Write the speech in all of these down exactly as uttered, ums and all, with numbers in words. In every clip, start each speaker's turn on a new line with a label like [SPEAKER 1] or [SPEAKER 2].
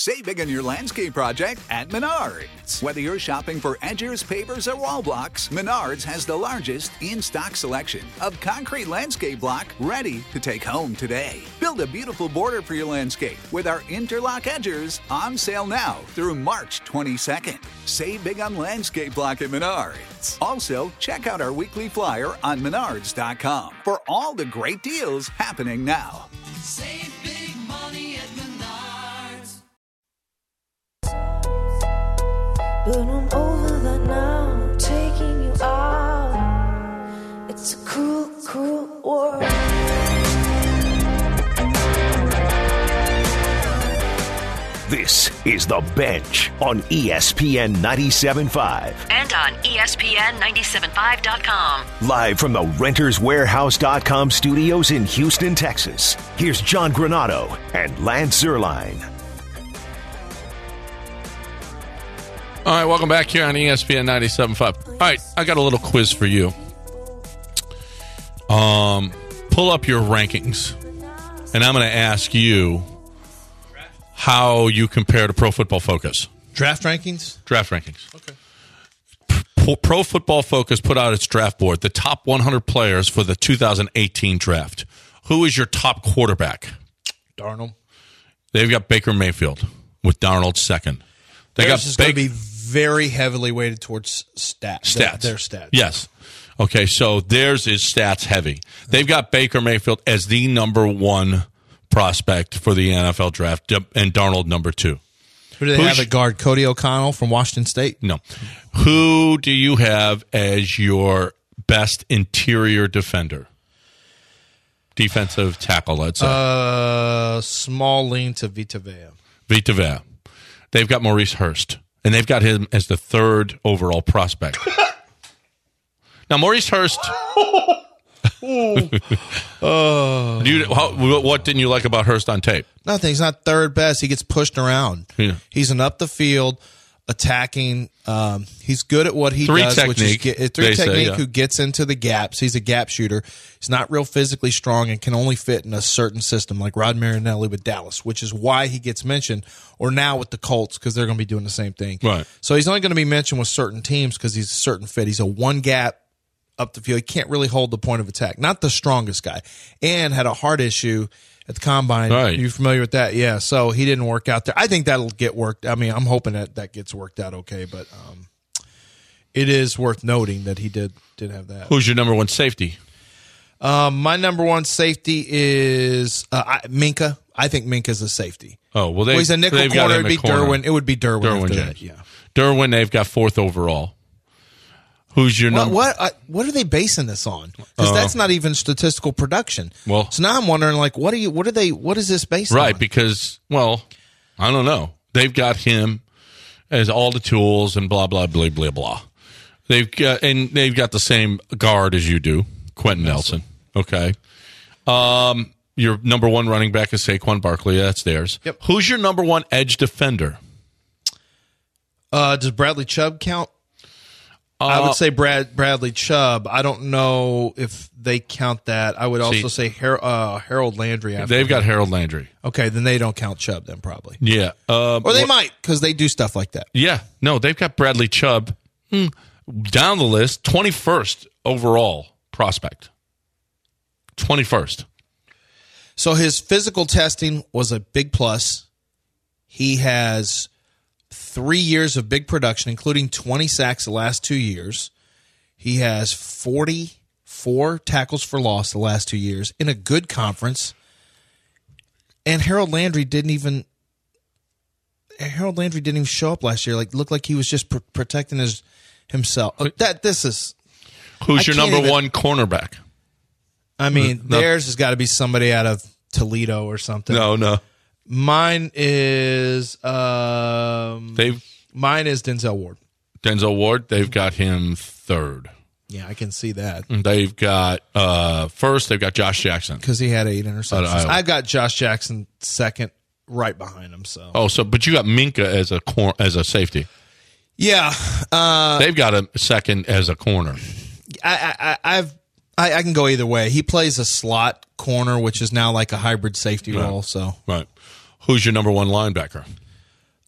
[SPEAKER 1] Save big on your landscape project at Menards. Whether you're shopping for edgers, pavers, or wall blocks, Menards has the largest in-stock selection of concrete landscape block ready to take home today. Build a beautiful border for your landscape with our interlock edgers on sale now through March twenty-second. Save big on landscape block at Menards. Also, check out our weekly flyer on menards dot com for all the great deals happening now.
[SPEAKER 2] Save big money at Menards.
[SPEAKER 3] But I'm over that now, taking you out. It's a cruel, cruel world.
[SPEAKER 4] This is The Bench on E S P N ninety-seven point five.
[SPEAKER 5] And on E S P N ninety-seven point five dot com.
[SPEAKER 4] Live from the Renters Warehouse dot com studios in Houston, Texas. Here's John Granado and Lance Zierlein.
[SPEAKER 6] All right, welcome back here on E S P N ninety-seven point five. All right, I got a little quiz for you. Um, pull up your rankings, and I'm going to ask you how you compare to Pro Football Focus.
[SPEAKER 7] Draft rankings?
[SPEAKER 6] Draft rankings.
[SPEAKER 7] Okay.
[SPEAKER 6] P- Pro Football Focus put out its draft board, the top one hundred players for the two thousand eighteen draft. Who is your top quarterback?
[SPEAKER 7] Darnold.
[SPEAKER 6] They've got Baker Mayfield with Darnold second. They
[SPEAKER 7] Theirs
[SPEAKER 6] got
[SPEAKER 7] is going to
[SPEAKER 6] Baker.
[SPEAKER 7] be very heavily weighted towards stats.
[SPEAKER 6] Stats.
[SPEAKER 7] Their, their stats.
[SPEAKER 6] Yes. Okay, so theirs is stats heavy. They've got Baker Mayfield as the number one prospect for the N F L draft, and Darnold number two.
[SPEAKER 7] Who do they
[SPEAKER 6] Who's-
[SPEAKER 7] have at guard? Cody O'Connell from Washington State?
[SPEAKER 6] No. Who do you have as your best interior defender? Defensive tackle, let's say.
[SPEAKER 7] Uh, small lean to Vita Vea.
[SPEAKER 6] Vita Vea. They've got Maurice Hurst, and they've got him as the third overall prospect. Now, Maurice Hurst.
[SPEAKER 7] Oh.
[SPEAKER 6] Do you, how, what didn't you like about Hurst on tape?
[SPEAKER 7] Nothing. He's not third best. He gets pushed around.
[SPEAKER 6] Yeah.
[SPEAKER 7] He's an up the field attacking. Um, he's good at what he
[SPEAKER 6] Three
[SPEAKER 7] does, which is
[SPEAKER 6] technique,
[SPEAKER 7] get, three
[SPEAKER 6] they say,
[SPEAKER 7] technique
[SPEAKER 6] yeah.
[SPEAKER 7] who gets into the gaps. He's a gap shooter. He's not real physically strong and can only fit in a certain system like Rod Marinelli with Dallas, which is why he gets mentioned, or now with the Colts because they're going to be doing the same thing.
[SPEAKER 6] Right.
[SPEAKER 7] So he's only going to be mentioned with certain teams because he's a certain fit. He's a one gap up the field. He can't really hold the point of attack. Not the strongest guy. And had a heart issue at the combine.
[SPEAKER 6] Right.
[SPEAKER 7] You familiar with that? Yeah. So he didn't work out there. I think that'll get worked. I mean, I'm hoping that that gets worked out okay, but um, it is worth noting that he did did have that.
[SPEAKER 6] Who's your number one safety?
[SPEAKER 7] Um, my number one safety is uh, I, Minka. I think Minka's a safety.
[SPEAKER 6] Oh, well, they,
[SPEAKER 7] well, he's a nickel
[SPEAKER 6] they've got
[SPEAKER 7] corner.
[SPEAKER 6] him
[SPEAKER 7] It'd be
[SPEAKER 6] at corner.
[SPEAKER 7] Derwin. It would be Derwin.
[SPEAKER 6] Derwin
[SPEAKER 7] after
[SPEAKER 6] James.
[SPEAKER 7] that. Yeah.
[SPEAKER 6] Derwin, they've got fourth overall. Who's your
[SPEAKER 7] What
[SPEAKER 6] number?
[SPEAKER 7] what, uh, what are they basing this on? Because
[SPEAKER 6] Uh,
[SPEAKER 7] that's not even statistical production.
[SPEAKER 6] Well-
[SPEAKER 7] so now I'm wondering, like, what are you? What are they? What is this based
[SPEAKER 6] Right,
[SPEAKER 7] on?
[SPEAKER 6] because, well, I don't know. They've got him as all the tools and blah, blah, blah, blah, blah. They've got, and they've got the same guard as you do, Quentin Nelson. Okay. Um, your number one running back is Saquon Barkley. That's theirs.
[SPEAKER 7] Yep.
[SPEAKER 6] Who's your number one edge defender?
[SPEAKER 7] Uh, does Bradley Chubb count? I
[SPEAKER 6] Uh,
[SPEAKER 7] would say Brad Bradley Chubb. I don't know if they count that. I would also
[SPEAKER 6] See-
[SPEAKER 7] say Har- uh, Harold Landry. After
[SPEAKER 6] They've
[SPEAKER 7] him.
[SPEAKER 6] got Harold Landry.
[SPEAKER 7] Okay, then they don't count Chubb then probably.
[SPEAKER 6] Yeah. Um,
[SPEAKER 7] Or they
[SPEAKER 6] wh-
[SPEAKER 7] might because they do stuff like that.
[SPEAKER 6] Yeah. No, they've got Bradley Chubb hmm, down the list, twenty-first overall prospect. twenty-first.
[SPEAKER 7] So his physical testing was a big plus. He has three years of big production, including twenty sacks the last two years. He has forty-four tackles for loss the last two years in a good conference. And Harold Landry didn't even Harold Landry didn't even show up last year. Like looked like he was just pr- protecting his himself. Uh, That this is.
[SPEAKER 6] Who's
[SPEAKER 7] I
[SPEAKER 6] your
[SPEAKER 7] can't
[SPEAKER 6] number
[SPEAKER 7] even-
[SPEAKER 6] one cornerback?
[SPEAKER 7] I mean,
[SPEAKER 6] No.
[SPEAKER 7] theirs has got to be somebody out of Toledo or something.
[SPEAKER 6] No, no.
[SPEAKER 7] Mine is um,
[SPEAKER 6] They've
[SPEAKER 7] mine is Denzel Ward.
[SPEAKER 6] Denzel Ward, they've got him third.
[SPEAKER 7] Yeah, I can see that
[SPEAKER 6] They've got uh, first, they've got Josh Jackson.
[SPEAKER 7] because he had eight interceptions.
[SPEAKER 6] Iowa.
[SPEAKER 7] I've got Josh Jackson second, right behind him. So
[SPEAKER 6] Oh, so but you got Minka as a cor- as a safety.
[SPEAKER 7] yeah, uh,
[SPEAKER 6] They've got him second as a corner.
[SPEAKER 7] I, I, I've I, I can go either way. He plays a slot corner, which is now like a hybrid safety
[SPEAKER 6] Right.
[SPEAKER 7] role. So
[SPEAKER 6] Right. Who's your number one linebacker?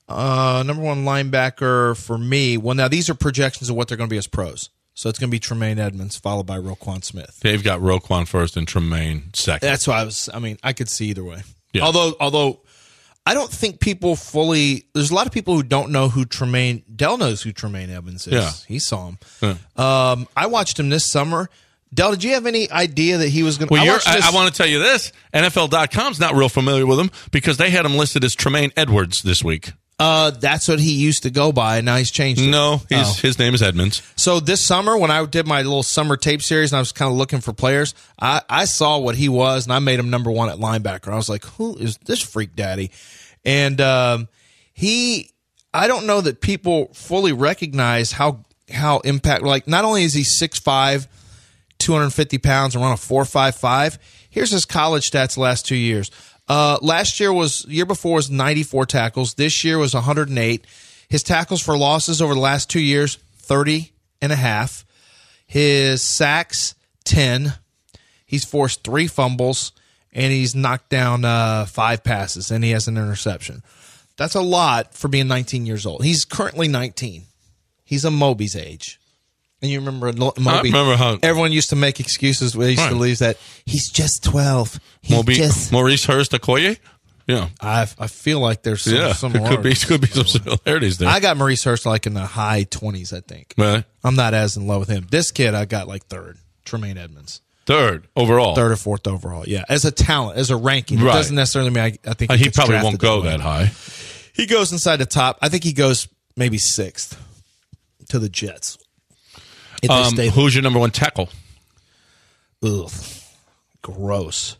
[SPEAKER 7] Uh, number one linebacker for me. Well, now these are projections of what they're going to be as pros. So it's going to be Tremaine Edmonds, followed by Roquan Smith.
[SPEAKER 6] They've got Roquan first and Tremaine second.
[SPEAKER 7] That's why I was. I mean, I could see either way.
[SPEAKER 6] Yeah.
[SPEAKER 7] Although, although I don't think people fully. There's a lot of people who don't know who Tremaine. Dell knows who Tremaine Edmonds is.
[SPEAKER 6] Yeah.
[SPEAKER 7] He saw him.
[SPEAKER 6] Yeah.
[SPEAKER 7] Um, I watched him this summer. Dell, did you have any idea that he was going to?
[SPEAKER 6] Well,
[SPEAKER 7] I,
[SPEAKER 6] you're,
[SPEAKER 7] watched
[SPEAKER 6] I,
[SPEAKER 7] this-
[SPEAKER 6] I want to tell you this. N F L dot com's not real familiar with him because they had him listed as Tremaine Edwards this week.
[SPEAKER 7] Uh, that's what he used to go by, and now he's changed it.
[SPEAKER 6] No, he's,
[SPEAKER 7] Oh.
[SPEAKER 6] his name is Edmonds.
[SPEAKER 7] So this summer, when I did my little summer tape series and I was kind of looking for players, I, I saw what he was, and I made him number one at linebacker. I was like, who is this freak daddy? And um, he, I don't know that people fully recognize how how impact. Like, not only is he six five, two hundred fifty pounds, and run a four five five. Here's his college stats the last two years. Uh, last year was, year before was ninety-four tackles. This year was one hundred eight. His tackles for losses over the last two years, thirty and a half. His sacks, ten. He's forced three fumbles, and he's knocked down uh, five passes, and he has an interception. That's a lot for being nineteen years old. He's currently nineteen. He's a Moby's age. And you remember Moby?
[SPEAKER 6] I remember how-
[SPEAKER 7] everyone used to make excuses. They used
[SPEAKER 6] Right.
[SPEAKER 7] to leave that he's just twelve. He's
[SPEAKER 6] Moby,
[SPEAKER 7] just.
[SPEAKER 6] Maurice Hurst Okoye? Yeah.
[SPEAKER 7] I I feel like there's some,
[SPEAKER 6] Yeah.
[SPEAKER 7] some
[SPEAKER 6] It could be, could be some similarities there.
[SPEAKER 7] I got Maurice Hurst like in the high twenties, I think.
[SPEAKER 6] Really?
[SPEAKER 7] I'm not as in love with him. This kid I got like third, Tremaine Edmonds.
[SPEAKER 6] Third overall.
[SPEAKER 7] Third or fourth overall. Yeah. As a talent, as a ranking. It
[SPEAKER 6] Right.
[SPEAKER 7] doesn't necessarily mean I, I think
[SPEAKER 6] Uh, he
[SPEAKER 7] gets
[SPEAKER 6] probably
[SPEAKER 7] drafted
[SPEAKER 6] won't go
[SPEAKER 7] way.
[SPEAKER 6] that high.
[SPEAKER 7] He goes inside the top. I think he goes maybe sixth to the Jets. If they
[SPEAKER 6] Um,
[SPEAKER 7] stay
[SPEAKER 6] who's your number one tackle?
[SPEAKER 7] Ugh, gross.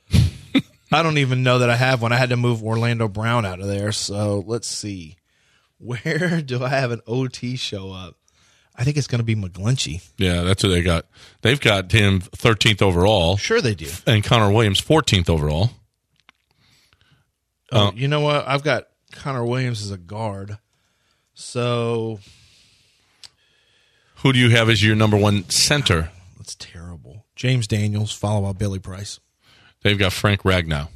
[SPEAKER 7] I don't even know that I have one. I had to move Orlando Brown out of there. So let's see. Where do I have an O T show up? I think it's going to be McGlinchey.
[SPEAKER 6] Yeah, that's who they got. They've got him thirteenth overall.
[SPEAKER 7] Sure they do.
[SPEAKER 6] And Connor Williams fourteenth overall.
[SPEAKER 7] Oh, you know what? I've got Connor Williams as a guard. So
[SPEAKER 6] Who do you have as your number one center?
[SPEAKER 7] that's terrible. James Daniels, followed by Billy Price.
[SPEAKER 6] They've got Frank Ragnow.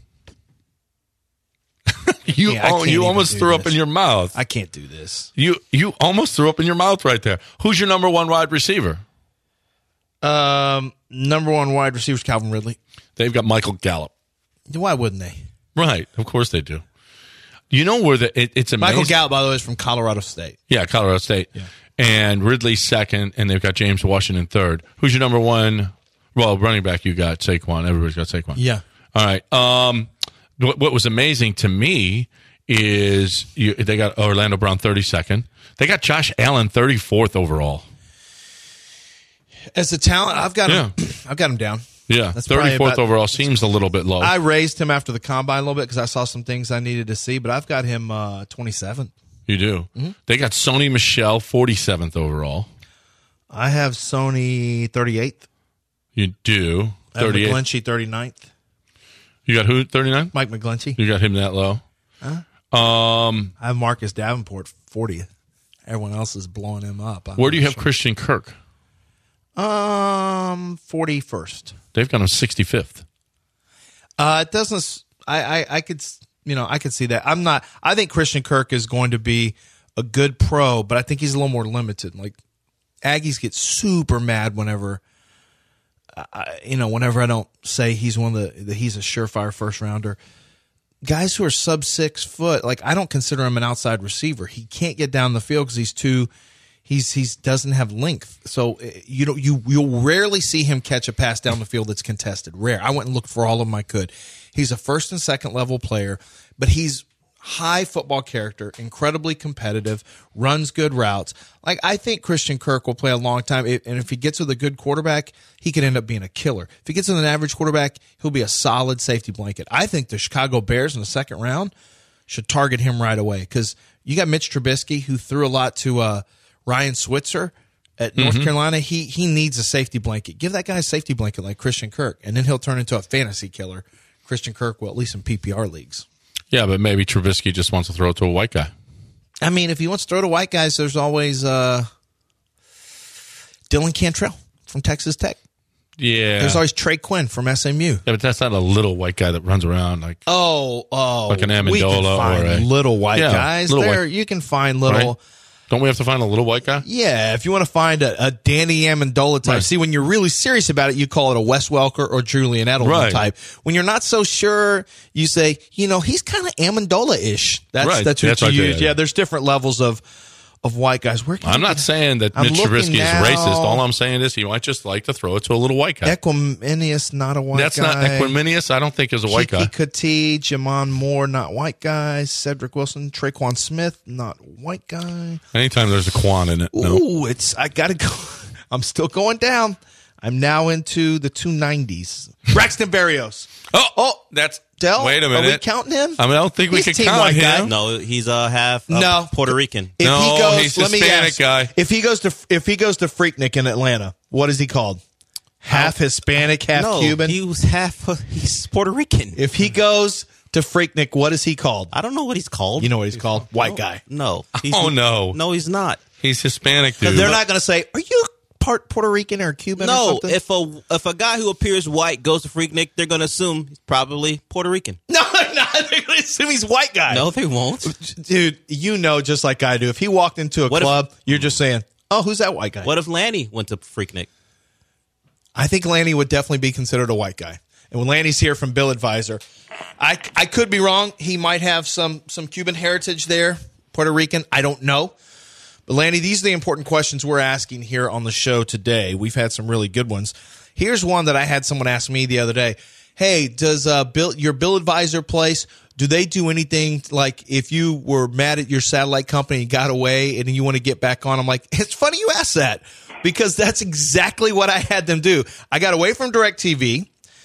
[SPEAKER 6] you
[SPEAKER 7] Yeah, I
[SPEAKER 6] al-
[SPEAKER 7] can't
[SPEAKER 6] you
[SPEAKER 7] even
[SPEAKER 6] almost
[SPEAKER 7] do
[SPEAKER 6] threw up
[SPEAKER 7] this.
[SPEAKER 6] in your mouth.
[SPEAKER 7] I can't do this.
[SPEAKER 6] You you almost threw up in your mouth right there. Who's your number one wide receiver?
[SPEAKER 7] Um, number one wide receiver is Calvin Ridley.
[SPEAKER 6] They've got Michael Gallup.
[SPEAKER 7] Why wouldn't they?
[SPEAKER 6] Right, of course they do. You know where the it, it's amazing.
[SPEAKER 7] Michael Gallup, by the way, is from Colorado State.
[SPEAKER 6] Yeah, Colorado State. And Ridley second, and they've got James Washington third. Who's your number one? Well, running back, you got Saquon. Everybody's got Saquon.
[SPEAKER 7] Yeah.
[SPEAKER 6] All right. Um, what, what was amazing to me is you, they got Orlando Brown thirty-second. They got Josh Allen thirty-fourth overall.
[SPEAKER 7] As a talent, I've got him. I've got him down.
[SPEAKER 6] Yeah,
[SPEAKER 7] That's probably
[SPEAKER 6] thirty-fourth
[SPEAKER 7] about-
[SPEAKER 6] overall seems a little bit low.
[SPEAKER 7] I raised him after the combine a little bit because I saw some things I needed to see, but I've got him uh, twenty-seventh.
[SPEAKER 6] you do.
[SPEAKER 7] Mm-hmm.
[SPEAKER 6] They got Sony Michel forty-seventh overall.
[SPEAKER 7] I have Sony thirty-eighth.
[SPEAKER 6] You do.
[SPEAKER 7] I have
[SPEAKER 6] thirty-eighth.
[SPEAKER 7] McGlinchey thirty-ninth.
[SPEAKER 6] You got who? thirty-nine?
[SPEAKER 7] Mike McGlinchey.
[SPEAKER 6] You got him that low? Um,
[SPEAKER 7] I have Marcus Davenport fortieth. Everyone else is blowing him up. I'm
[SPEAKER 6] where do you
[SPEAKER 7] not
[SPEAKER 6] have
[SPEAKER 7] sure.
[SPEAKER 6] Christian Kirk?
[SPEAKER 7] Um, forty-first.
[SPEAKER 6] They've got him sixty-fifth.
[SPEAKER 7] Uh, it doesn't. s- I, I I could s- you know I could see that. I'm not. I think Christian Kirk is going to be a good pro, but I think he's a little more limited. Like Aggies get super mad whenever, I, you know, whenever I don't say he's one of the that he's a surefire first rounder. Guys who are sub six foot, like I don't consider him an outside receiver. He can't get down the field because he's too. He's he's doesn't have length, so uh, you know you you'll rarely see him catch a pass down the field that's contested. Rare. I went and looked for all of them I could. He's a first and second level player, but he's high football character, incredibly competitive, runs good routes. Like I think Christian Kirk will play a long time, and if he gets with a good quarterback, he could end up being a killer. If he gets with an average quarterback, he'll be a solid safety blanket. I think the Chicago Bears in the second round should target him right away because you got Mitch Trubisky who threw a lot to. Uh, Ryan Switzer at North Carolina, he he needs a safety blanket. Give that guy a safety blanket like Christian Kirk, and then he'll turn into a fantasy killer. Christian Kirk will, at least in P P R leagues.
[SPEAKER 6] Yeah, but maybe Trubisky just wants to throw it to a white guy.
[SPEAKER 7] I mean, if he wants to throw to white guys, there's always uh, Dylan Cantrell from Texas Tech.
[SPEAKER 6] Yeah.
[SPEAKER 7] There's always Trey Quinn from S M U.
[SPEAKER 6] Yeah, but that's not a little white guy that runs around like.
[SPEAKER 7] Oh, oh.
[SPEAKER 6] Like an
[SPEAKER 7] we can
[SPEAKER 6] Amendola
[SPEAKER 7] find
[SPEAKER 6] or a-
[SPEAKER 7] little white
[SPEAKER 6] Yeah,
[SPEAKER 7] guys.
[SPEAKER 6] little
[SPEAKER 7] There,
[SPEAKER 6] white-
[SPEAKER 7] you can find little.
[SPEAKER 6] Right? Don't we have to find a little white guy?
[SPEAKER 7] Yeah, if you want to find a, a Danny Amendola type.
[SPEAKER 6] Right.
[SPEAKER 7] See, when you're really serious about it, you call it a Wes Welker or Julian Edelman
[SPEAKER 6] Right.
[SPEAKER 7] type. When you're not so sure, you say, you know, he's kind of Amendola-ish. That's
[SPEAKER 6] Right.
[SPEAKER 7] that's what
[SPEAKER 6] That's
[SPEAKER 7] you
[SPEAKER 6] right, yeah,
[SPEAKER 7] use.
[SPEAKER 6] yeah.
[SPEAKER 7] Yeah, there's different levels of of white guys. Where can
[SPEAKER 6] I'm
[SPEAKER 7] you
[SPEAKER 6] not
[SPEAKER 7] get-
[SPEAKER 6] saying that
[SPEAKER 7] I'm
[SPEAKER 6] Mitch
[SPEAKER 7] looking
[SPEAKER 6] Trubisky
[SPEAKER 7] now.
[SPEAKER 6] is racist. All I'm saying is he might just like to throw it to a little white guy.
[SPEAKER 7] Equiminius, not a white
[SPEAKER 6] That's
[SPEAKER 7] guy.
[SPEAKER 6] not Equiminius. I don't think is a white
[SPEAKER 7] Kiki
[SPEAKER 6] guy.
[SPEAKER 7] Kuti, Jamon Moore, not white guy. Cedric Wilson, Traquan Smith, not white guy.
[SPEAKER 6] Anytime there's a Quan in it, no.
[SPEAKER 7] Ooh, it's I gotta go. I'm still going down. I'm now into the two nineties. Braxton Berrios.
[SPEAKER 6] Oh,
[SPEAKER 7] Oh,
[SPEAKER 6] that's
[SPEAKER 7] Del,
[SPEAKER 6] Wait a
[SPEAKER 7] are we
[SPEAKER 6] minute.
[SPEAKER 7] counting him?
[SPEAKER 6] I mean, I don't think we
[SPEAKER 7] He's
[SPEAKER 6] can
[SPEAKER 7] team
[SPEAKER 6] count
[SPEAKER 7] white
[SPEAKER 6] him.
[SPEAKER 7] guy.
[SPEAKER 8] No, he's uh, half uh,
[SPEAKER 7] No.
[SPEAKER 8] Puerto Rican.
[SPEAKER 7] If
[SPEAKER 6] No,
[SPEAKER 7] he goes,
[SPEAKER 6] he's
[SPEAKER 7] let me
[SPEAKER 6] Hispanic
[SPEAKER 7] guess.
[SPEAKER 6] guy.
[SPEAKER 7] If he goes to if he goes to Freaknik in Atlanta, what is he called? Half Hispanic, half
[SPEAKER 8] no,
[SPEAKER 7] Cuban.
[SPEAKER 8] he was half. Uh, he's Puerto Rican.
[SPEAKER 7] If he goes to Freaknik, what is he called?
[SPEAKER 8] I don't know what he's called.
[SPEAKER 7] You know what he's called? White guy.
[SPEAKER 8] No. He's,
[SPEAKER 6] Oh, no.
[SPEAKER 8] No, he's not.
[SPEAKER 6] He's Hispanic, dude.
[SPEAKER 7] They're not going to say, "Are you part Puerto Rican or Cuban?" or
[SPEAKER 8] No,
[SPEAKER 7] something?
[SPEAKER 8] if a if a guy who appears white goes to Freaknik, they're going to assume he's probably Puerto Rican.
[SPEAKER 7] no, they're not. They're going to assume he's white guy.
[SPEAKER 8] No, they won't.
[SPEAKER 7] Dude, you know just like I do. If he walked into a
[SPEAKER 8] What if-
[SPEAKER 7] club, you're just saying, "Oh, who's that white guy?"
[SPEAKER 8] What if Lanny went to Freaknik?
[SPEAKER 7] I think Lanny would definitely be considered a white guy. And when Lanny's here from Bill Advisor, I I could be wrong. He might have some some Cuban heritage there, Puerto Rican. I don't know. But Lanny, these are the important questions we're asking here on the show today. We've had some really good ones. Here's one that I had someone ask me the other day. Hey, does uh, Bill, your Bill Advisor place, do they do anything like if you were mad at your satellite company and got away and you want to get back on? I'm like, it's funny you ask that because that's exactly what I had them do. I got away from DirecTV.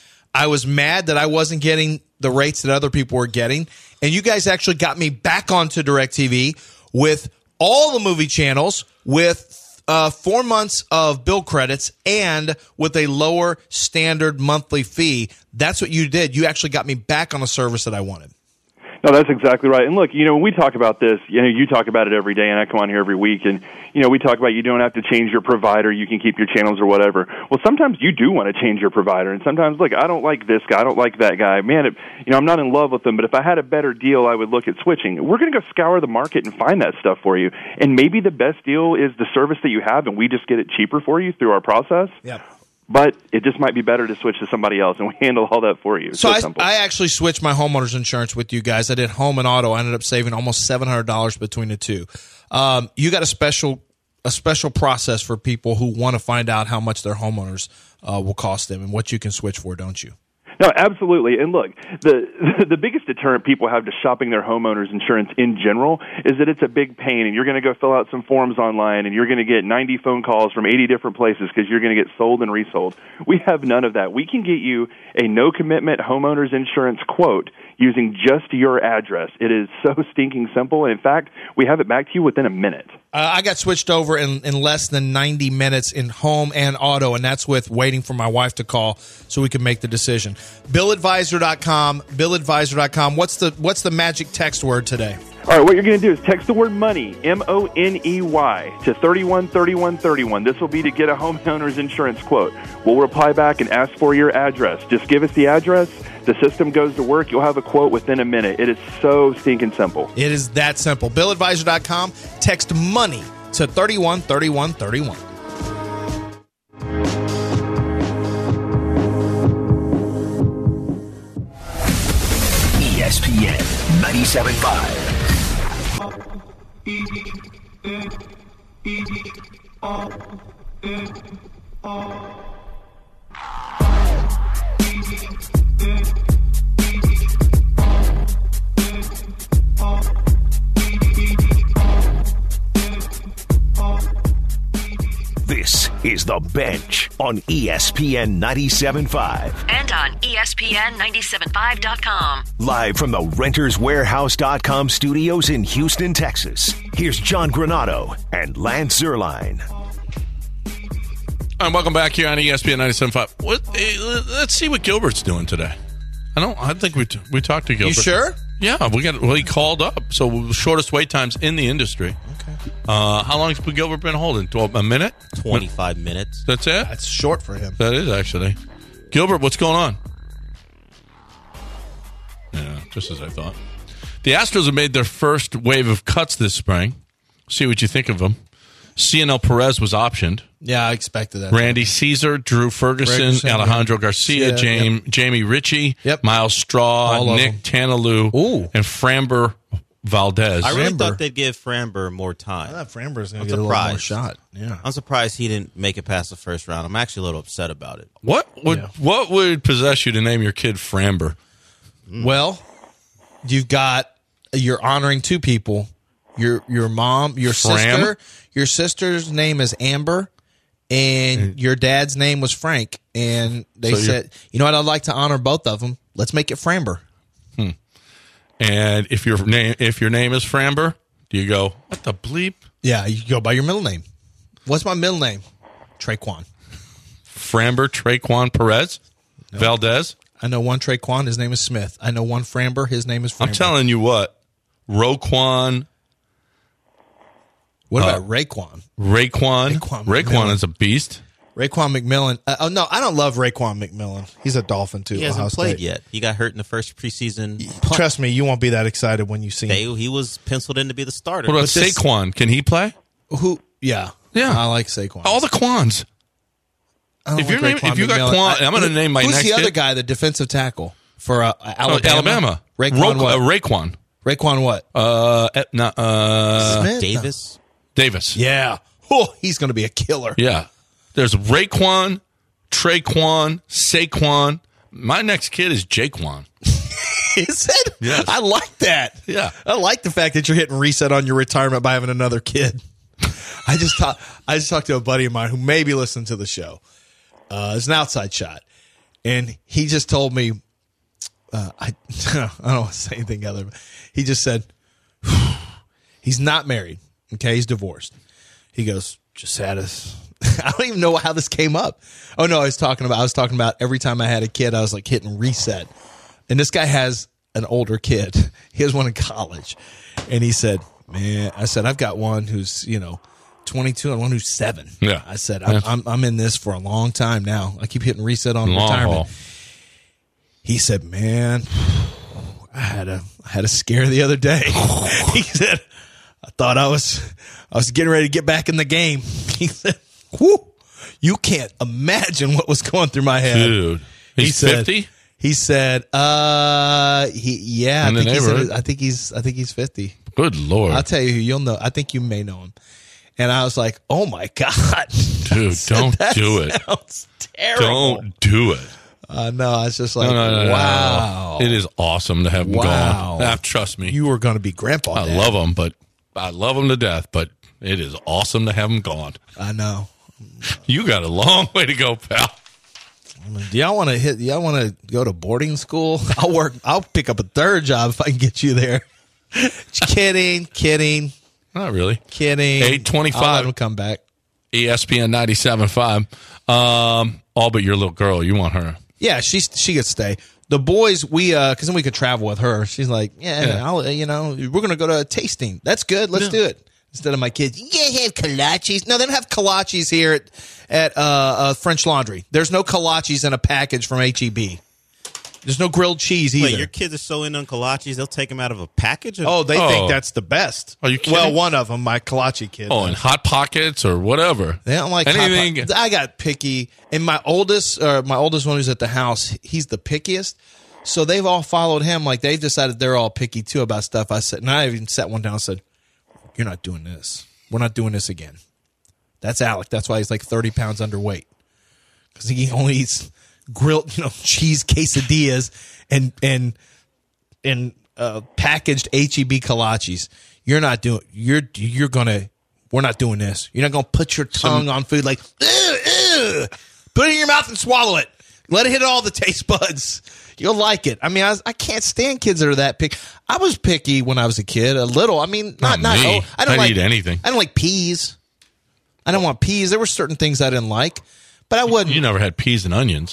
[SPEAKER 7] I was mad that I wasn't getting the rates that other people were getting. And you guys actually got me back onto DirecTV with all the movie channels, with uh, four months of bill credits, and with a lower standard monthly fee. That's what you did. You actually got me back on a service that I wanted.
[SPEAKER 9] No, that's exactly right. And look, you know, when we talk about this, you know, you talk about it every day, and I come on here every week, and, you know, we talk about you don't have to change your provider, you can keep your channels or whatever. Well, sometimes you do want to change your provider, and sometimes, look, I don't like this guy, I don't like that guy. Man, it, you know, I'm not in love with them, but if I had a better deal, I would look at switching. We're going to go scour the market and find that stuff for you. And maybe the best deal is the service that you have, and we just get it cheaper for you through our process.
[SPEAKER 7] Yeah.
[SPEAKER 9] But it just might be better to switch to somebody else, and we handle all that for you.
[SPEAKER 7] So I,
[SPEAKER 9] simple.
[SPEAKER 7] I actually switched my homeowner's insurance with you guys. I did home and auto. I ended up saving almost seven hundred dollars between the two. Um, you got a special a special process for people who want to find out how much their homeowners uh, will cost them and what you can switch for, don't you?
[SPEAKER 9] No, absolutely. And look, the the biggest deterrent people have to shopping their homeowners insurance in general is that it's a big pain, and you're going to go fill out some forms online, and you're going to get ninety phone calls from eighty different places because you're going to get sold and resold. We have none of that. We can get you a no-commitment homeowners insurance quote using just your address. It is so stinking simple, and in fact, we have it back to you within a minute.
[SPEAKER 7] Uh, I got switched over in, in less than ninety minutes in home and auto, and that's with waiting for my wife to call so we can make the decision. Bill Advisor dot com, Bill Advisor dot com. What's the what's the magic text word today?
[SPEAKER 9] All right, what you're going to do is text the word money, M O N E Y, to thirty-one thirty-one thirty-one. This will be to get a homeowner's insurance quote. We'll reply back and ask for your address. Just give us the address. The system goes to work. You'll have a quote within a minute. It is so stinking simple.
[SPEAKER 7] It is that simple. Bill Advisor dot com. Text money to thirty-one thirty-one thirty-one.
[SPEAKER 4] E S P N ninety-seven point five. This is The Bench on E S P N ninety-seven point five.
[SPEAKER 5] And on E S P N ninety-seven point five dot com.
[SPEAKER 4] Live from the Renters Warehouse dot com studios in Houston, Texas. Here's John Granado and Lance Zerline.
[SPEAKER 6] All right, welcome back here on E S P N ninety-seven point five. What, eh, let's see what Gilbert's doing today. I don't. I think we t- we talked to Gilbert.
[SPEAKER 7] You sure?
[SPEAKER 6] Yeah, we got. Well, he called up. So shortest wait times in the industry.
[SPEAKER 7] Okay.
[SPEAKER 6] Uh, how long has Gilbert been holding? Twelve, a minute?
[SPEAKER 8] twenty-five minutes.
[SPEAKER 6] That's it.
[SPEAKER 7] That's short for him.
[SPEAKER 6] That is actually. Gilbert, what's going on? Yeah, just as I thought. The Astros have made their first wave of cuts this spring. See what you think of them. C N L Perez was optioned.
[SPEAKER 7] Yeah, I expected that.
[SPEAKER 6] Randy Caesar, Drew Ferguson,
[SPEAKER 7] Ferguson,
[SPEAKER 6] Alejandro
[SPEAKER 7] yeah.
[SPEAKER 6] Garcia,
[SPEAKER 7] Yeah,
[SPEAKER 6] Jamie,
[SPEAKER 7] yep.
[SPEAKER 6] Jamie Ritchie,
[SPEAKER 7] Yep.
[SPEAKER 6] Miles Straw,
[SPEAKER 7] All of
[SPEAKER 6] Nick
[SPEAKER 7] them.
[SPEAKER 6] Tanalou,
[SPEAKER 7] Ooh.
[SPEAKER 6] and Framber Valdez.
[SPEAKER 8] I really
[SPEAKER 7] Framber.
[SPEAKER 8] thought they'd give Framber more
[SPEAKER 7] I
[SPEAKER 8] time.
[SPEAKER 7] thought Framber's going
[SPEAKER 8] I'm
[SPEAKER 7] to get a little more
[SPEAKER 8] surprised.
[SPEAKER 7] shot. Yeah.
[SPEAKER 8] I'm surprised he didn't make it past the first round. I'm actually a little upset about it.
[SPEAKER 6] What would
[SPEAKER 7] Yeah.
[SPEAKER 6] what would possess you to name your kid Framber?
[SPEAKER 7] Well, you've got you're honoring two people. Your your mom, your
[SPEAKER 6] Fram?
[SPEAKER 7] sister, your sister's name is Amber, and your dad's name was Frank. And they
[SPEAKER 6] So you're-
[SPEAKER 7] said, you know what? I'd like to honor both of them. Let's make it Framber.
[SPEAKER 6] And if your name if your name is Framber, do you go, what the bleep?
[SPEAKER 7] Yeah, you go by your middle name. What's my middle name? Traquan.
[SPEAKER 6] Framber Traquan Perez? Valdez?
[SPEAKER 7] I know one Traquan. His name is Smith. I know one Framber. His name is Framber.
[SPEAKER 6] I'm telling you what, Roquan,
[SPEAKER 7] What
[SPEAKER 6] uh,
[SPEAKER 7] about Raekwon?
[SPEAKER 6] Raekwon,
[SPEAKER 7] Raekwon
[SPEAKER 6] Raekwon
[SPEAKER 7] McMillan.
[SPEAKER 6] is a beast.
[SPEAKER 7] Raekwon McMillan. Uh, oh, no, I don't love Raekwon McMillan. He's a Dolphin, too.
[SPEAKER 8] He hasn't
[SPEAKER 7] Ohio
[SPEAKER 8] played
[SPEAKER 7] State.
[SPEAKER 8] yet. He got hurt in the first preseason.
[SPEAKER 7] Trust me, you won't be that excited when you see
[SPEAKER 8] They,
[SPEAKER 7] him.
[SPEAKER 8] he was penciled in to be the starter.
[SPEAKER 6] What about
[SPEAKER 7] But this-
[SPEAKER 6] Saquon? Can he play?
[SPEAKER 7] Who? Yeah.
[SPEAKER 6] Yeah.
[SPEAKER 7] I like Saquon.
[SPEAKER 6] All the Quans.
[SPEAKER 7] I don't
[SPEAKER 6] if you're
[SPEAKER 7] like
[SPEAKER 6] name- if you got
[SPEAKER 7] McMillan.
[SPEAKER 6] Quan- I'm gonna
[SPEAKER 7] who-
[SPEAKER 6] name my
[SPEAKER 7] Who's
[SPEAKER 6] next
[SPEAKER 7] the other
[SPEAKER 6] kid?
[SPEAKER 7] guy, the defensive tackle for uh,
[SPEAKER 6] Oh,
[SPEAKER 7] Alabama?
[SPEAKER 6] Alabama.
[SPEAKER 7] Raekwon
[SPEAKER 6] Ro-
[SPEAKER 7] what?
[SPEAKER 6] uh, Raekwon.
[SPEAKER 7] Raekwon what?
[SPEAKER 6] Uh, eh, no, uh,
[SPEAKER 7] Smith?
[SPEAKER 8] Davis.
[SPEAKER 6] Davis.
[SPEAKER 7] Yeah. Oh, he's going to be a killer.
[SPEAKER 6] Yeah. There's Raekwon, Traquan, Saquon. My next kid is Jaquan.
[SPEAKER 7] Is it?
[SPEAKER 6] Yes.
[SPEAKER 7] I like that.
[SPEAKER 6] Yeah.
[SPEAKER 7] I like the fact that you're hitting reset on your retirement by having another kid. I just talked. I just talked to a buddy of mine who may be listening to the show. Uh, it's an outside shot, and he just told me, uh, I I don't want to say anything other. But he just said he's not married. Okay, he's divorced. He goes, just had us. I don't even know how this came up. Oh no, I was talking about. I was talking about every time I had a kid, I was like hitting reset. And this guy has an older kid. He has one in college, and he said, "Man," I said, "I've got one who's you know twenty-two and one who's seven."
[SPEAKER 6] Yeah.
[SPEAKER 7] I said, I'm,
[SPEAKER 6] Yeah.
[SPEAKER 7] I'm I'm in this for a long time now. I keep hitting reset on
[SPEAKER 6] Long
[SPEAKER 7] retirement.
[SPEAKER 6] haul.
[SPEAKER 7] He said, "Man, I had a I had a scare the other day." He said, "I thought I was I was getting ready to get back in the game." He said, "Whoo, you can't imagine what was going through my head."
[SPEAKER 6] Dude.
[SPEAKER 7] He
[SPEAKER 6] He's
[SPEAKER 7] said-
[SPEAKER 6] fifty?
[SPEAKER 7] He said, "Uh, he yeah,
[SPEAKER 6] In
[SPEAKER 7] I
[SPEAKER 6] the
[SPEAKER 7] think he's in
[SPEAKER 6] neighborhood.
[SPEAKER 7] his- I think he's I think he's fifty."
[SPEAKER 6] Good Lord.
[SPEAKER 7] I'll tell you who you'll know. I think you may know him. And I was like, "Oh my god,
[SPEAKER 6] Dude, don't
[SPEAKER 7] That
[SPEAKER 6] do it.
[SPEAKER 7] sounds terrible."
[SPEAKER 6] Don't do it.
[SPEAKER 7] Uh, no, I was just like,
[SPEAKER 6] No, no, no, no,
[SPEAKER 7] "Wow,
[SPEAKER 6] no. It is awesome to have them
[SPEAKER 7] Wow.
[SPEAKER 6] gone. Ah, trust me.
[SPEAKER 7] you were going to be grandpa."
[SPEAKER 6] I
[SPEAKER 7] Dad.
[SPEAKER 6] love them, but I love them to death, but it is awesome to have them gone.
[SPEAKER 7] I know.
[SPEAKER 6] You got a long way to go, pal.
[SPEAKER 7] Do y'all want to hit? Y'all want to go to boarding school? I'll work. I'll pick up a third job if I can get you there. kidding, kidding,
[SPEAKER 6] Not really.
[SPEAKER 7] kidding.
[SPEAKER 6] eight twenty-five.
[SPEAKER 7] I'll let him come back.
[SPEAKER 6] E S P N ninety-seven point five. Um, all but your little girl. You want her.
[SPEAKER 7] Yeah, she's she gets to stay. The boys, we uh, because then we could travel with her. She's like, yeah,
[SPEAKER 6] Yeah.
[SPEAKER 7] I'll, you know, we're gonna go to a tasting. That's good. Let's do it. Instead of my kids, yeah, have kolaches. No, they don't have kolaches here at at uh, uh, French Laundry. There's no kolaches in a package from H E B. There's no grilled cheese either.
[SPEAKER 8] Wait, your kids are so in on kolaches, they'll take them out of a package? Or-
[SPEAKER 7] oh, they
[SPEAKER 6] Oh.
[SPEAKER 7] think that's the best.
[SPEAKER 6] Are you kidding?
[SPEAKER 7] Well, one of them, my kolache kid.
[SPEAKER 6] Oh, and Hot Pockets or whatever.
[SPEAKER 7] They don't like hot
[SPEAKER 6] anything.
[SPEAKER 7] pot- I got picky, and my oldest, uh, my oldest one who's at the house, he's the pickiest. So they've all followed him. Like they've decided they're all picky too about stuff. I said, and I even sat one down and said, "You're not doing this. We're not doing this again." That's Alec. That's why he's like thirty pounds underweight because he only eats grilled, you know, cheese quesadillas and and and uh, packaged H E B kolaches. You're not doing. You're you're gonna. We're not doing this. You're not gonna put your tongue on food like. Ew, ew. Put it in your mouth and swallow it. Let it hit all the taste buds. You'll like it. I mean, I, was, I can't stand kids that are that picky. I was picky when I was a kid, a little. I mean, not
[SPEAKER 6] Not
[SPEAKER 7] not.
[SPEAKER 6] me.
[SPEAKER 7] Oh, I don't
[SPEAKER 6] I'd
[SPEAKER 7] like
[SPEAKER 6] eat anything.
[SPEAKER 7] I don't like peas. I don't want peas. There were certain things I didn't like, but I wouldn't.
[SPEAKER 6] You never had peas and onions.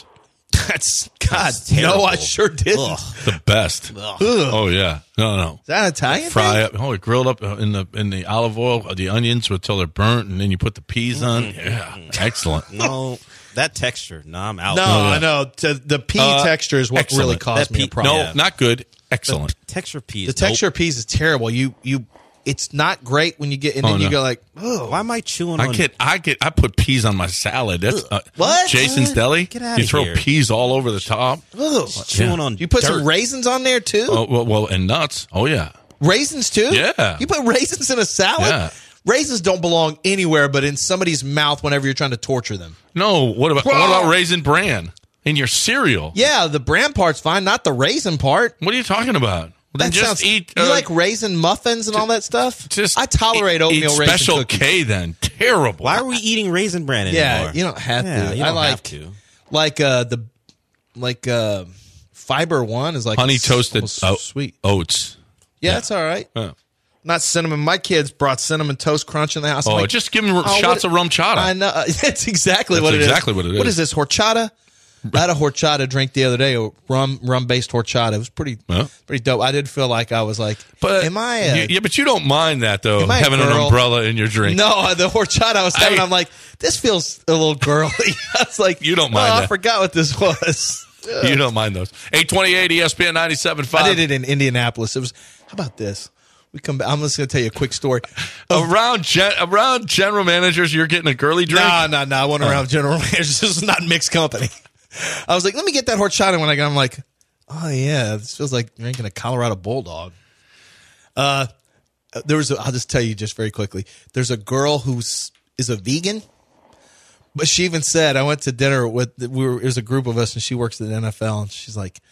[SPEAKER 7] That's God.
[SPEAKER 8] That's
[SPEAKER 7] No,
[SPEAKER 8] terrible.
[SPEAKER 7] I sure didn't.
[SPEAKER 8] Ugh.
[SPEAKER 6] The best.
[SPEAKER 7] Ugh.
[SPEAKER 6] Oh yeah. No, no.
[SPEAKER 7] Is that Italian?
[SPEAKER 6] Fry
[SPEAKER 7] thing?
[SPEAKER 6] up. Oh, it grilled up in the in the olive oil, uh, the onions until they're burnt, and then you put the peas on. Yeah, excellent.
[SPEAKER 8] No, that texture. No, I'm out.
[SPEAKER 7] No,
[SPEAKER 6] Oh, yeah.
[SPEAKER 7] I know. To, the pea
[SPEAKER 6] Uh,
[SPEAKER 7] texture is what
[SPEAKER 6] excellent.
[SPEAKER 7] really caused
[SPEAKER 8] That
[SPEAKER 7] me a
[SPEAKER 8] pea-
[SPEAKER 7] problem.
[SPEAKER 6] No,
[SPEAKER 8] Yeah.
[SPEAKER 6] not good. Excellent.
[SPEAKER 8] The texture peas.
[SPEAKER 7] The texture of peas is terrible. You you, it's not great when you get, and then
[SPEAKER 6] Oh,
[SPEAKER 7] you
[SPEAKER 6] no.
[SPEAKER 7] go like,
[SPEAKER 8] Nope. Why am I chewing
[SPEAKER 6] I
[SPEAKER 8] on?
[SPEAKER 6] get, I get, I put peas on my salad. That's uh,
[SPEAKER 7] What?
[SPEAKER 6] Jason's Deli.
[SPEAKER 8] Get outta
[SPEAKER 6] You throw
[SPEAKER 8] here.
[SPEAKER 6] peas all over the top.
[SPEAKER 7] ugh.
[SPEAKER 8] chewing
[SPEAKER 6] Yeah.
[SPEAKER 8] on.
[SPEAKER 7] You put
[SPEAKER 8] dirt.
[SPEAKER 7] some raisins on there too.
[SPEAKER 6] Oh well, well, and nuts. Oh yeah.
[SPEAKER 7] Raisins too.
[SPEAKER 6] Yeah.
[SPEAKER 7] You put raisins in a salad.
[SPEAKER 6] Yeah.
[SPEAKER 7] Raisins don't belong anywhere but in somebody's mouth whenever you're trying to torture them.
[SPEAKER 6] No. What about what about raisin bran in your cereal?
[SPEAKER 7] Yeah, the bran part's fine, not the raisin part.
[SPEAKER 6] What are you talking about? Well, then
[SPEAKER 7] That
[SPEAKER 6] just
[SPEAKER 7] sounds,
[SPEAKER 6] eat.
[SPEAKER 7] You
[SPEAKER 6] uh,
[SPEAKER 7] like raisin muffins and all that stuff?
[SPEAKER 6] just
[SPEAKER 7] I tolerate
[SPEAKER 6] eat-
[SPEAKER 7] oatmeal
[SPEAKER 6] eat
[SPEAKER 7] raisin
[SPEAKER 6] Special
[SPEAKER 7] cookies.
[SPEAKER 6] K. Then terrible.
[SPEAKER 8] Why are we eating raisin bran anymore?
[SPEAKER 7] Yeah, you don't have
[SPEAKER 8] Yeah,
[SPEAKER 7] to.
[SPEAKER 8] you
[SPEAKER 7] I
[SPEAKER 8] don't
[SPEAKER 7] like
[SPEAKER 8] have to.
[SPEAKER 7] like uh the like uh Fiber One is like
[SPEAKER 6] honey
[SPEAKER 7] s-
[SPEAKER 6] toasted
[SPEAKER 7] almost
[SPEAKER 6] o-
[SPEAKER 7] sweet.
[SPEAKER 6] oats?
[SPEAKER 7] Yeah, that's all right.
[SPEAKER 6] Yeah.
[SPEAKER 7] Not cinnamon. My kids brought cinnamon toast crunch in the house. I'm
[SPEAKER 6] Oh,
[SPEAKER 7] like,
[SPEAKER 6] just give them
[SPEAKER 7] oh,
[SPEAKER 6] shots
[SPEAKER 7] what-
[SPEAKER 6] of rum chata.
[SPEAKER 7] I know. That's exactly
[SPEAKER 6] That's
[SPEAKER 7] what it is.
[SPEAKER 6] exactly what it
[SPEAKER 7] What
[SPEAKER 6] is.
[SPEAKER 7] is this, horchata? I had a horchata drink the other day, a rum rum based horchata. It was pretty
[SPEAKER 6] Yeah.
[SPEAKER 7] pretty dope. I did feel like I was like,
[SPEAKER 6] But
[SPEAKER 7] am I a,
[SPEAKER 6] you- yeah, but you don't mind that though,
[SPEAKER 7] Am I a
[SPEAKER 6] having an
[SPEAKER 7] girl?
[SPEAKER 6] umbrella in your drink.
[SPEAKER 7] No, the horchata I was having,
[SPEAKER 6] I-
[SPEAKER 7] I'm like, this feels a little girly. I was like,
[SPEAKER 6] You don't
[SPEAKER 7] oh,
[SPEAKER 6] mind
[SPEAKER 7] I
[SPEAKER 6] that.
[SPEAKER 7] forgot what this was.
[SPEAKER 6] You don't mind those. eight twenty-eight E S P N ninety-seven point five.
[SPEAKER 7] I did it in Indianapolis. It was, how about this? We come back. I'm just going to tell you a quick story.
[SPEAKER 6] Around gen- around general managers, you're getting a girly drink.
[SPEAKER 7] No, no, no. I went around general managers. This is not mixed company. I was like, let me get that horchata. When I got, I'm like, oh yeah, this feels like drinking a Colorado Bulldog. Uh, there was. A, I'll just tell you just very quickly. There's a girl who's is a vegan, but she even said, I went to dinner with. We were. There's a group of us, and she works at the N F L, and she's like,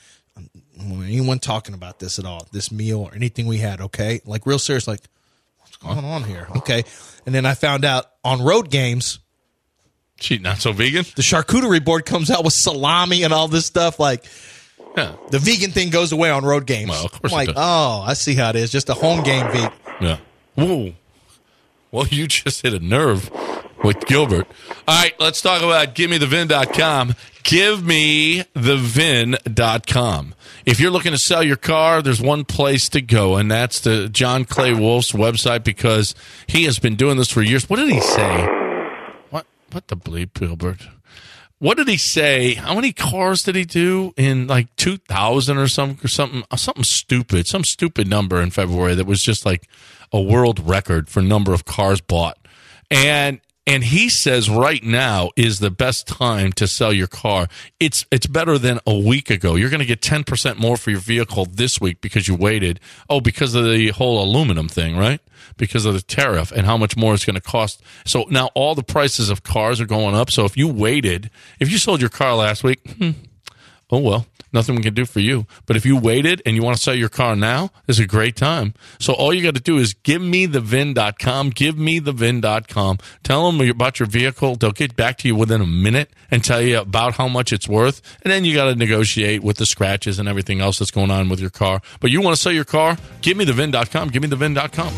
[SPEAKER 7] anyone talking about this at all? This meal or anything we had? Okay, like real serious. Like, what's going on here? Okay, and then I found out on road games.
[SPEAKER 6] She not so vegan.
[SPEAKER 7] The charcuterie board comes out with salami and all this stuff. Like
[SPEAKER 6] Yeah,
[SPEAKER 7] the vegan thing goes away on road games.
[SPEAKER 6] Well, of course
[SPEAKER 7] I'm
[SPEAKER 6] it
[SPEAKER 7] like,
[SPEAKER 6] does.
[SPEAKER 7] oh, I see how it is. Just a home game vegan.
[SPEAKER 6] yeah. Whoa. Well, you just hit a nerve with Gilbert. All right, let's talk about give me the vin dot com. give me the vin dot com. If you're looking to sell your car, there's one place to go, and that's the John Clay Wolf's website because he has been doing this for years. What did he say? What what the bleep, Gilbert? What did he say? How many cars did he do in like two thousand or something, or something, something stupid, some stupid number in February that was just like a world record for number of cars bought. And and he says right now is the best time to sell your car. It's it's better than a week ago. You're going to get ten percent more for your vehicle this week because you waited. Oh, because of the whole aluminum thing, right? Because of the tariff and how much more it's going to cost. So now all the prices of cars are going up. So if you waited, if you sold your car last week, hmm, oh, well, nothing we can do for you. But if you waited and you want to sell your car now, it's a great time. So all you got to do is give me the vin dot com. give me the vin dot com. Tell them about your vehicle. They'll get back to you within a minute and tell you about how much it's worth. And then you got to negotiate with the scratches and everything else that's going on with your car. But you want to sell your car? give me the vin dot com. give me the vin dot com.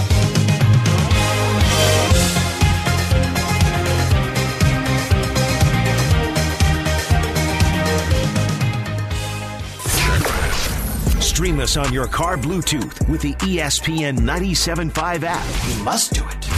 [SPEAKER 4] Stream us on your car Bluetooth with the E S P N ninety-seven point five app.
[SPEAKER 2] You must do it.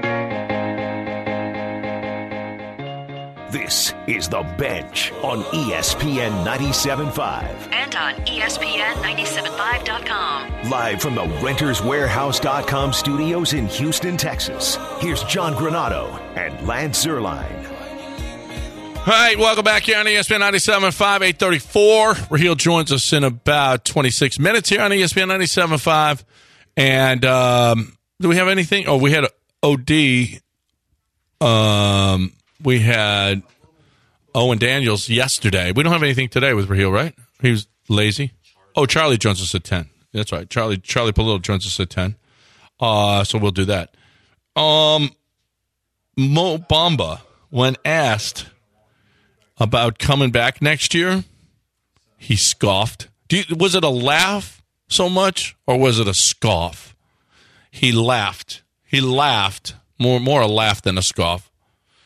[SPEAKER 4] This is The Bench on E S P N ninety-seven point five.
[SPEAKER 5] And on E S P N ninety-seven point five dot com.
[SPEAKER 4] Live from the Renters Warehouse dot com studios in Houston, Texas. Here's John Granado and Lance Zerline.
[SPEAKER 6] All right, welcome back here on E S P N ninety-seven point five, eight thirty-four. Raheel joins us in about twenty-six minutes here on E S P N ninety-seven point five. And um, do we have anything? Oh, we had O D. Um, we had Owen Daniels yesterday. We don't have anything today with Raheel, right? He was lazy. Oh, Charlie joins us at ten. That's right. Charlie Charlie Palillo joins us at ten. Uh, so we'll do that. Um, Mo Bamba, when asked about coming back next year, he scoffed. Do you, was it a laugh so much, or was it a scoff? He laughed. He laughed. More more a laugh than a scoff.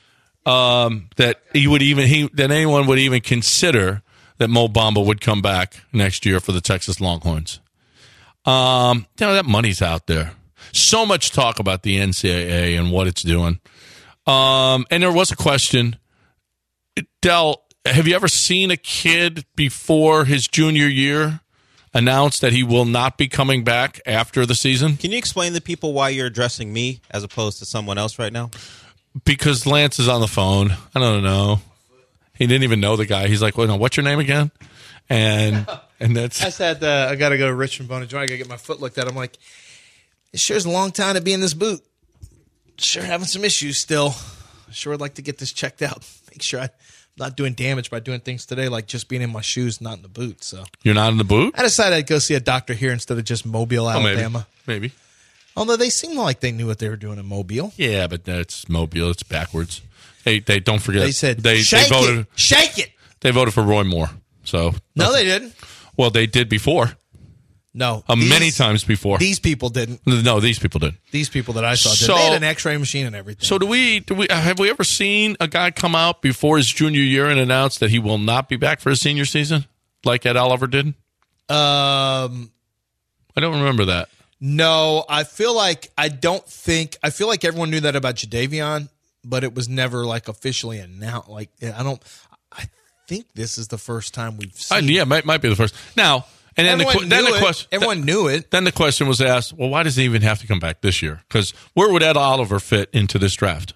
[SPEAKER 6] um, that he would even he that anyone would even consider that Mo Bamba would come back next year for the Texas Longhorns. Um, you know, that money's out there. So much talk about the N C double A and what it's doing. Um, and there was a question, Del, have you ever seen a kid before his junior year announce that he will not be coming back after the season?
[SPEAKER 8] Can you explain to people why you're addressing me as opposed to someone else right now?
[SPEAKER 6] Because Lance is on the phone. I don't know. He didn't even know the guy. He's like, well, no, what's your name again? And and that's.
[SPEAKER 7] I said, uh, I got to go to Richmond Bone and Joint. I got to get my foot looked at. I'm like, it sure is a long time to be in this boot. Sure having some issues still. Sure would like to get this checked out. Make sure I'm not doing damage by doing things today, like just being in my shoes, not in the boot. So
[SPEAKER 6] You're not in the boot?
[SPEAKER 7] I decided I'd go see a doctor here instead of just Mobile, Alabama.
[SPEAKER 6] Oh, maybe. maybe.
[SPEAKER 7] Although they seem like they knew what they were doing in Mobile.
[SPEAKER 6] Yeah, but that's Mobile. It's backwards. They they don't forget.
[SPEAKER 7] They said,
[SPEAKER 6] they,
[SPEAKER 7] shake
[SPEAKER 6] they voted,
[SPEAKER 7] it, shake it.
[SPEAKER 6] They voted for Roy Moore. So
[SPEAKER 7] No, they didn't.
[SPEAKER 6] Well, they did before.
[SPEAKER 7] No.
[SPEAKER 6] Uh,
[SPEAKER 7] these-
[SPEAKER 6] many times before.
[SPEAKER 7] These people didn't.
[SPEAKER 6] No, these people did.
[SPEAKER 7] These people that I saw did.
[SPEAKER 6] So-
[SPEAKER 7] They had an x-ray machine and everything.
[SPEAKER 6] So do we? Do we? Have we ever seen a guy come out before his junior year and announce that he will not be back for his senior season, like Ed Oliver did?
[SPEAKER 7] Um,
[SPEAKER 6] I don't remember that.
[SPEAKER 7] no, I feel like I don't think I feel like everyone knew that about Jadeveon, but it was never like officially announced. Like I don't. I think this is the first time we've
[SPEAKER 6] Uh,
[SPEAKER 7] seen.
[SPEAKER 6] yeah, might might be the first. Now, and then the,
[SPEAKER 7] Everyone
[SPEAKER 6] que- then
[SPEAKER 7] knew
[SPEAKER 6] the
[SPEAKER 7] it.
[SPEAKER 6] question.
[SPEAKER 7] Everyone knew it.
[SPEAKER 6] Then the question was asked, well, why does he even have to come back this year? Because where would Ed Oliver fit into this draft?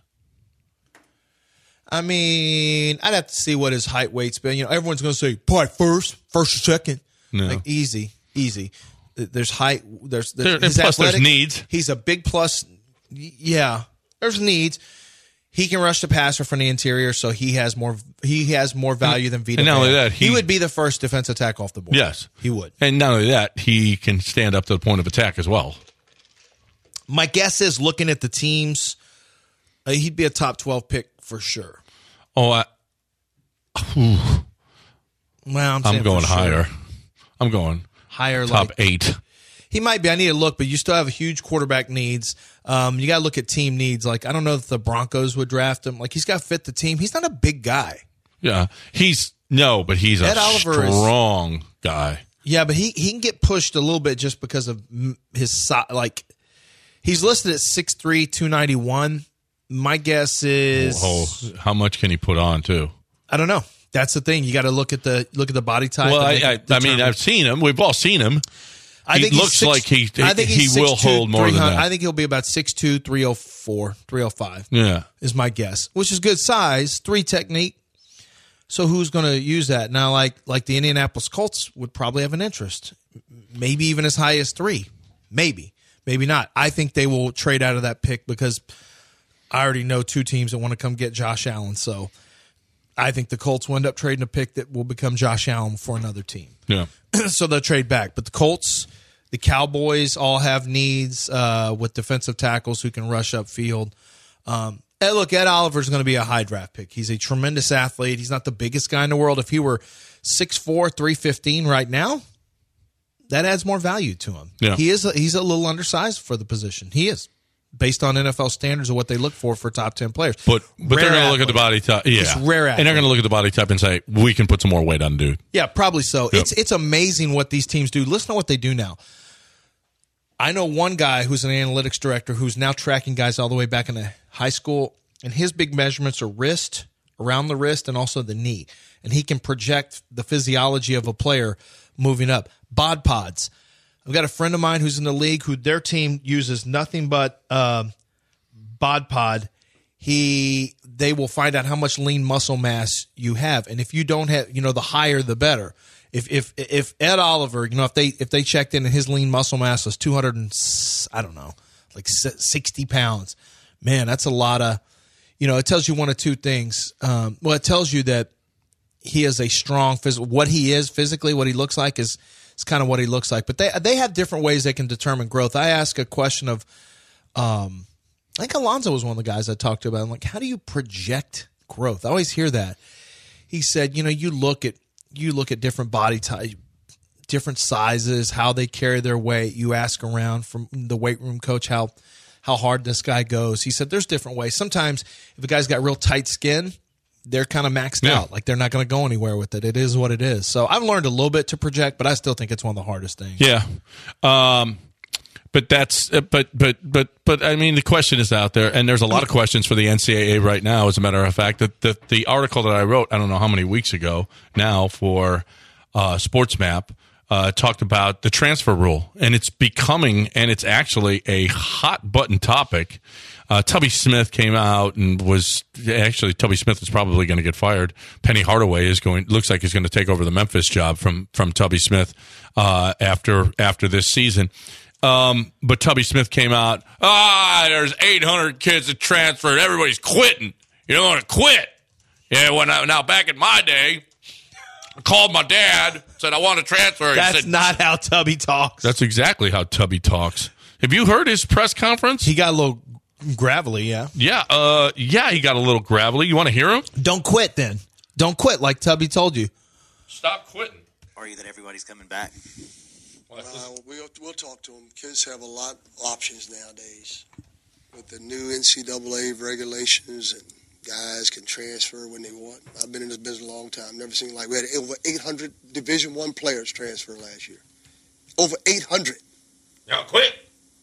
[SPEAKER 7] I mean, I'd have to see what his height weight's been. You know, everyone's going to say probably first, first or second.
[SPEAKER 6] No.
[SPEAKER 7] Like easy, easy. There's height. There's, there's
[SPEAKER 6] There- and
[SPEAKER 7] his
[SPEAKER 6] plus there's
[SPEAKER 7] athletic-
[SPEAKER 6] needs.
[SPEAKER 7] He's a big plus. Y- Yeah, there's needs. He can rush the passer from the interior, so he has more. He has more value than Vita.
[SPEAKER 6] and not only
[SPEAKER 7] Vea.
[SPEAKER 6] that,
[SPEAKER 7] he,
[SPEAKER 6] he-
[SPEAKER 7] would be the first defensive tackle off the board.
[SPEAKER 6] Yes.
[SPEAKER 7] he would.
[SPEAKER 6] And not only that, he can stand up to the point of attack as well.
[SPEAKER 7] My guess is, looking at the teams, uh, he'd be a top twelve pick for sure.
[SPEAKER 6] Oh, I,
[SPEAKER 7] Well, I'm, saying
[SPEAKER 6] I'm going
[SPEAKER 7] for sure.
[SPEAKER 6] higher. I'm going
[SPEAKER 7] Higher,
[SPEAKER 6] top
[SPEAKER 7] like,
[SPEAKER 6] eight.
[SPEAKER 7] He might be. I need to look, but you still have huge quarterback needs. Um, you got to look at team needs. Like, I don't know if the Broncos would draft him. Like, he's got to fit the team. He's not a big guy.
[SPEAKER 6] Yeah, he's no, but he's
[SPEAKER 7] Ed
[SPEAKER 6] a
[SPEAKER 7] Oliver is-
[SPEAKER 6] strong guy.
[SPEAKER 7] Yeah, but he, he can get pushed a little bit just because of m- his size. Like, he's listed at six three, two ninety-one. My guess is,
[SPEAKER 6] Oh, how much can he put on too?
[SPEAKER 7] I don't know. That's the thing. You got to look at the look at the body type.
[SPEAKER 6] Well,
[SPEAKER 7] and
[SPEAKER 6] I,
[SPEAKER 7] make
[SPEAKER 6] I,
[SPEAKER 7] it
[SPEAKER 6] I mean,
[SPEAKER 7] determine.
[SPEAKER 6] I've seen him. We've all seen him.
[SPEAKER 7] I
[SPEAKER 6] he
[SPEAKER 7] think he's
[SPEAKER 6] looks
[SPEAKER 7] six-
[SPEAKER 6] like he
[SPEAKER 7] I think
[SPEAKER 6] he
[SPEAKER 7] he's
[SPEAKER 6] will
[SPEAKER 7] six two,
[SPEAKER 6] hold more than
[SPEAKER 7] three hundred.
[SPEAKER 6] that.
[SPEAKER 7] I think he'll be about six two, three oh four, three oh five.
[SPEAKER 6] Yeah.
[SPEAKER 7] Is my guess, which is good size, three technique. So who's going to use that now? Like like the Indianapolis Colts would probably have an interest, maybe even as high as three, maybe, maybe not. I think they will trade out of that pick because I already know two teams that want to come get Josh Allen. So I think the Colts will end up trading a pick that will become Josh Allen for another team.
[SPEAKER 6] Yeah.
[SPEAKER 7] So they'll trade back. But the Colts, the Cowboys all have needs uh, with defensive tackles who can rush upfield. Um, and look, Ed Oliver's going to be a high draft pick. He's a tremendous athlete. He's not the biggest guy in the world. If he were six four, three fifteen right now, that adds more value to him.
[SPEAKER 6] Yeah.
[SPEAKER 7] He is a, he's a little undersized for the position. He is, based on N F L standards of what they look for for top ten players.
[SPEAKER 6] But but
[SPEAKER 7] Rare
[SPEAKER 6] they're going to look at the
[SPEAKER 7] athlete.
[SPEAKER 6] body type. Yeah.
[SPEAKER 7] Just rare
[SPEAKER 6] And they're going to look at the body type and say, we can put some more weight on dude.
[SPEAKER 7] Yeah, probably so.
[SPEAKER 6] Yep.
[SPEAKER 7] It's it's amazing what these teams do. Listen to what they do now. I know one guy who's an analytics director who's now tracking guys all the way back into high school, and his big measurements are wrist, around the wrist, and also the knee. And he can project the physiology of a player moving up. Bod pods. I've got a friend of mine who's in the league who their team uses nothing but um, bod pod. He they will find out how much lean muscle mass you have, and if you don't have, you know, the higher the better. If if if Ed Oliver, you know, if they if they checked in and his lean muscle mass was two hundred and I don't know, like sixty pounds, man, that's a lot of, you know, it tells you one of two things. Um, well, it tells you that he is a strong physical. What he is physically, what he looks like is is kind of what he looks like. But they they have different ways they can determine growth. I ask a question of, um, I think Alonzo was one of the guys I talked to about. I'm like, how do you project growth? I always hear that. He said, you know, you look at you look at different body type, different sizes, how they carry their weight. You ask around from the weight room coach how how hard this guy goes. He said there's different ways. Sometimes if a guy's got real tight skin, they're kind of maxed
[SPEAKER 6] Yeah.
[SPEAKER 7] out. Like they're not going to go anywhere with it. It is what it is. So I've learned a little bit to project, but I still think it's one of the hardest things.
[SPEAKER 6] Yeah. Um, but that's, uh, but, but, but, but, I mean, the question is out there, and there's a lot of questions for the N C double A right now, as a matter of fact. That the, the article that I wrote, I don't know how many weeks ago now for uh, SportsMap, uh, talked about the transfer rule, and it's becoming, and it's actually a hot button topic. Uh, Tubby Smith came out and was actually Tubby Smith is probably going to get fired. Penny Hardaway is going. Looks like he's going to take over the Memphis job from from Tubby Smith uh, after after this season. Um, but Tubby Smith came out. Ah, there's eight hundred kids that transferred. Everybody's quitting. You don't want to quit. Yeah. When I, now back in my day, I called my dad, said I want to transfer. He
[SPEAKER 7] That's
[SPEAKER 6] said,
[SPEAKER 7] not how Tubby talks.
[SPEAKER 6] That's exactly how Tubby talks. Have you heard his press conference?
[SPEAKER 7] He got a little gravelly, yeah.
[SPEAKER 6] Yeah, uh, yeah, he got a little gravelly. You want to hear him?
[SPEAKER 7] Don't quit then. Don't quit like Tubby told you.
[SPEAKER 6] Stop quitting.
[SPEAKER 10] Are you that everybody's coming back?
[SPEAKER 11] Uh, we'll, we'll talk to them. Kids have a lot of options nowadays with the new N C double A regulations, and guys can transfer when they want. I've been in this business a long time. Never seen like we had over eight hundred Division One players transfer last year. Over eight hundred.
[SPEAKER 6] Now quit.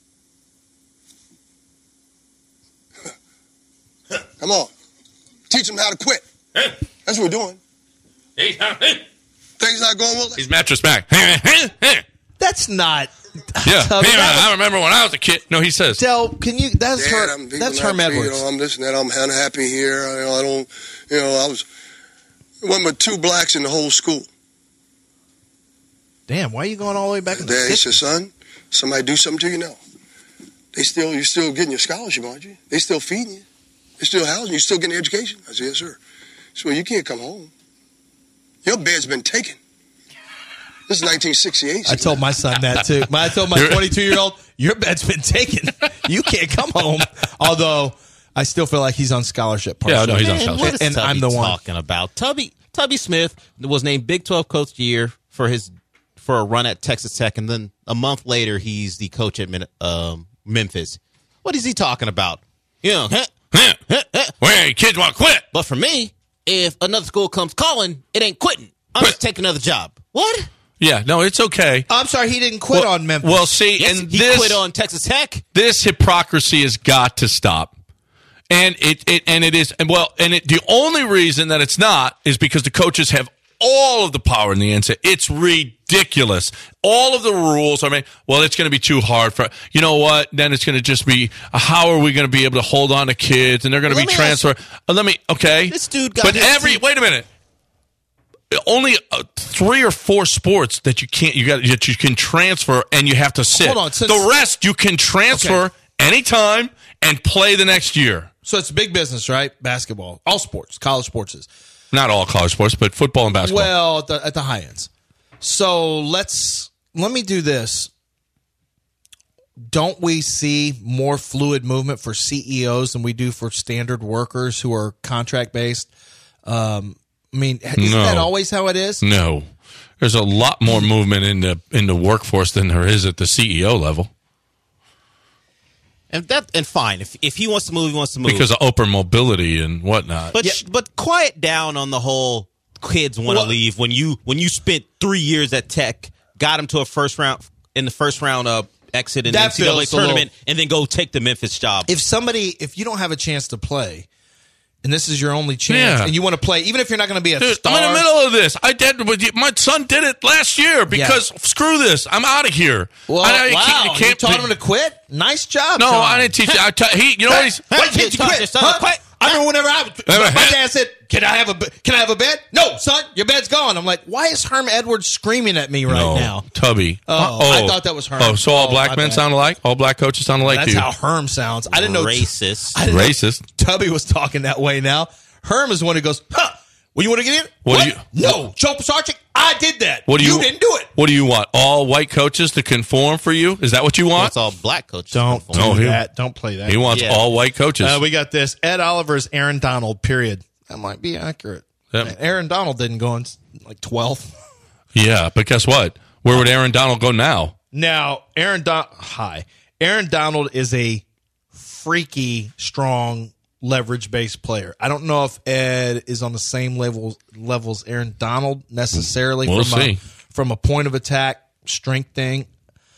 [SPEAKER 11] Come on. Teach them how to quit. That's what we're doing. Things not going well.
[SPEAKER 6] He's Mattress Mac.
[SPEAKER 7] That's not.
[SPEAKER 6] Yeah.
[SPEAKER 7] Tubby,
[SPEAKER 6] Hey,
[SPEAKER 7] that
[SPEAKER 6] I remember when I was a kid. No, he says.
[SPEAKER 7] Del, can you? That's
[SPEAKER 11] Dad,
[SPEAKER 7] her.
[SPEAKER 11] I'm
[SPEAKER 7] That's
[SPEAKER 11] Herm
[SPEAKER 7] Herm Edwards.
[SPEAKER 11] You know, I'm this and that. I'm unhappy here. I, you know, I don't. You know, I was one with two blacks in the whole school.
[SPEAKER 7] Damn, why are you going all the way back in the
[SPEAKER 11] Dad, he
[SPEAKER 7] sixties?
[SPEAKER 11] said, son, somebody do something to you now. They still, you're still getting your scholarship, aren't you? They still feeding you. They still housing you. You're still getting education. I said, yes, sir. So you can't come home. Your bed's been taken. This is nineteen sixty-eight.
[SPEAKER 7] I told my son that too. I told my twenty-two-year-old, your bed's been taken. You can't come home. Although I still feel like he's on scholarship.
[SPEAKER 6] Yeah, no, he's on
[SPEAKER 8] Man,
[SPEAKER 6] scholarship.
[SPEAKER 8] what is
[SPEAKER 7] And
[SPEAKER 8] Tubby
[SPEAKER 7] I'm the one.
[SPEAKER 8] talking about? Tubby Tubby Smith was named Big twelve Coach of the Year for his for a run at Texas Tech, and then a month later he's the coach at Min- um, Memphis. What is he talking about? You know, huh, huh, huh, huh.
[SPEAKER 6] Where kids want to quit.
[SPEAKER 8] But for me, if another school comes calling, it ain't quitting. I'm
[SPEAKER 6] Quit.
[SPEAKER 8] just taking another job. What?
[SPEAKER 6] Yeah, no, it's okay.
[SPEAKER 7] I'm sorry, he didn't quit
[SPEAKER 6] well,
[SPEAKER 7] on Memphis.
[SPEAKER 6] Well, see,
[SPEAKER 8] Yes,
[SPEAKER 6] and
[SPEAKER 8] he
[SPEAKER 6] this
[SPEAKER 8] quit on Texas Tech.
[SPEAKER 6] this hypocrisy has got to stop. And it, it and it is and well, and it, the only reason that it's not is because the coaches have all of the power in the N C double A. It's ridiculous. All of the rules are made. Well, it's going to be too hard for you know what? Then it's going to just be how are we going to be able to hold on to kids and they're going to
[SPEAKER 8] Let
[SPEAKER 6] be
[SPEAKER 8] me
[SPEAKER 6] transferred? Uh, let me okay.
[SPEAKER 8] This dude got
[SPEAKER 6] but
[SPEAKER 8] his
[SPEAKER 6] every
[SPEAKER 8] team-
[SPEAKER 6] wait a minute. Only uh, three or four sports that you can't you got that you can transfer and you have to sit.
[SPEAKER 7] Hold on, since-
[SPEAKER 6] the rest you can transfer
[SPEAKER 7] Okay.
[SPEAKER 6] anytime and play the next year.
[SPEAKER 7] So it's big business, right? Basketball, all sports, college sports is.
[SPEAKER 6] Not all college sports, but football and basketball.
[SPEAKER 7] Well, at the, at the high ends. So let's let me do this. Don't we see more fluid movement for C E Os than we do for standard workers who are contract based? Um, I mean, isn't
[SPEAKER 6] No.
[SPEAKER 7] that always how it is?
[SPEAKER 6] No, there's a lot more movement in the in the workforce than there is at the C E O level
[SPEAKER 8] And that and fine. If if he wants to move, he wants to move.
[SPEAKER 6] because of open mobility and whatnot.
[SPEAKER 8] But sh- but quiet down on the whole kids want to
[SPEAKER 7] Well-
[SPEAKER 8] leave when you when you spent three years at Tech, got him to a first round in the first round of exit in the
[SPEAKER 7] That
[SPEAKER 8] N C double A
[SPEAKER 7] feels a little-
[SPEAKER 8] tournament, and then go take the Memphis job.
[SPEAKER 7] If somebody, if you don't have a chance to play, and this is your only chance,
[SPEAKER 6] Yeah.
[SPEAKER 7] and you want to play, even if you're not going to be a
[SPEAKER 6] Dude,
[SPEAKER 7] star,
[SPEAKER 6] I'm in the middle of this. I did. My son did it last year because screw this. I'm out of here.
[SPEAKER 7] Well,
[SPEAKER 6] I, I
[SPEAKER 7] wow,
[SPEAKER 6] can't,
[SPEAKER 7] you,
[SPEAKER 6] you can't
[SPEAKER 7] taught
[SPEAKER 6] be-
[SPEAKER 7] him to quit. Nice job.
[SPEAKER 6] No,
[SPEAKER 7] Tom.
[SPEAKER 6] I didn't teach. I ta- he, you know what he's.
[SPEAKER 7] Why can't you
[SPEAKER 8] Taught
[SPEAKER 7] quit?
[SPEAKER 8] your son
[SPEAKER 7] Huh?
[SPEAKER 8] to quit.
[SPEAKER 7] I remember whenever I was,
[SPEAKER 6] Never
[SPEAKER 7] my
[SPEAKER 6] had-
[SPEAKER 7] dad said, "Can I have a be- Can I have a bed?" No, son, your bed's gone. I'm like, why is Herm Edwards screaming at me right
[SPEAKER 6] no,
[SPEAKER 7] now?
[SPEAKER 6] Tubby.
[SPEAKER 7] Oh, I thought that was Herm.
[SPEAKER 6] Oh, so all
[SPEAKER 7] Oh,
[SPEAKER 6] black
[SPEAKER 7] my
[SPEAKER 6] men
[SPEAKER 7] bad.
[SPEAKER 6] sound alike? All black coaches sound alike
[SPEAKER 7] That's
[SPEAKER 6] to you?
[SPEAKER 7] how Herm sounds. I didn't know
[SPEAKER 8] Racist.
[SPEAKER 7] I didn't know
[SPEAKER 6] Racist.
[SPEAKER 7] Tubby was talking that way. Now Herm is the one who goes, "Huh? Well, you want to get in?
[SPEAKER 6] What
[SPEAKER 7] What?
[SPEAKER 6] do you-
[SPEAKER 7] no, Joe Pisarcik, I did that.
[SPEAKER 6] What do you,
[SPEAKER 7] didn't do it.
[SPEAKER 6] What do you want? All white coaches to conform for you? Is that what you want?
[SPEAKER 8] It's all black coaches.
[SPEAKER 7] Don't do
[SPEAKER 6] No, he-
[SPEAKER 7] that. Don't play that.
[SPEAKER 6] He wants
[SPEAKER 8] Yeah.
[SPEAKER 6] all white coaches.
[SPEAKER 7] Uh, we got this. Ed Oliver's Aaron Donald, period. That might be accurate.
[SPEAKER 6] Yep.
[SPEAKER 7] Man, Aaron Donald didn't go in like twelfth.
[SPEAKER 6] yeah, but guess what? Where would Aaron Donald go now?
[SPEAKER 7] Now, Aaron Don- Hi. Aaron Donald is a freaky strong leverage based player. I don't know if Ed is on the same level levels Aaron Donald necessarily
[SPEAKER 6] we'll
[SPEAKER 7] from
[SPEAKER 6] see.
[SPEAKER 7] a, from a point of attack strength thing.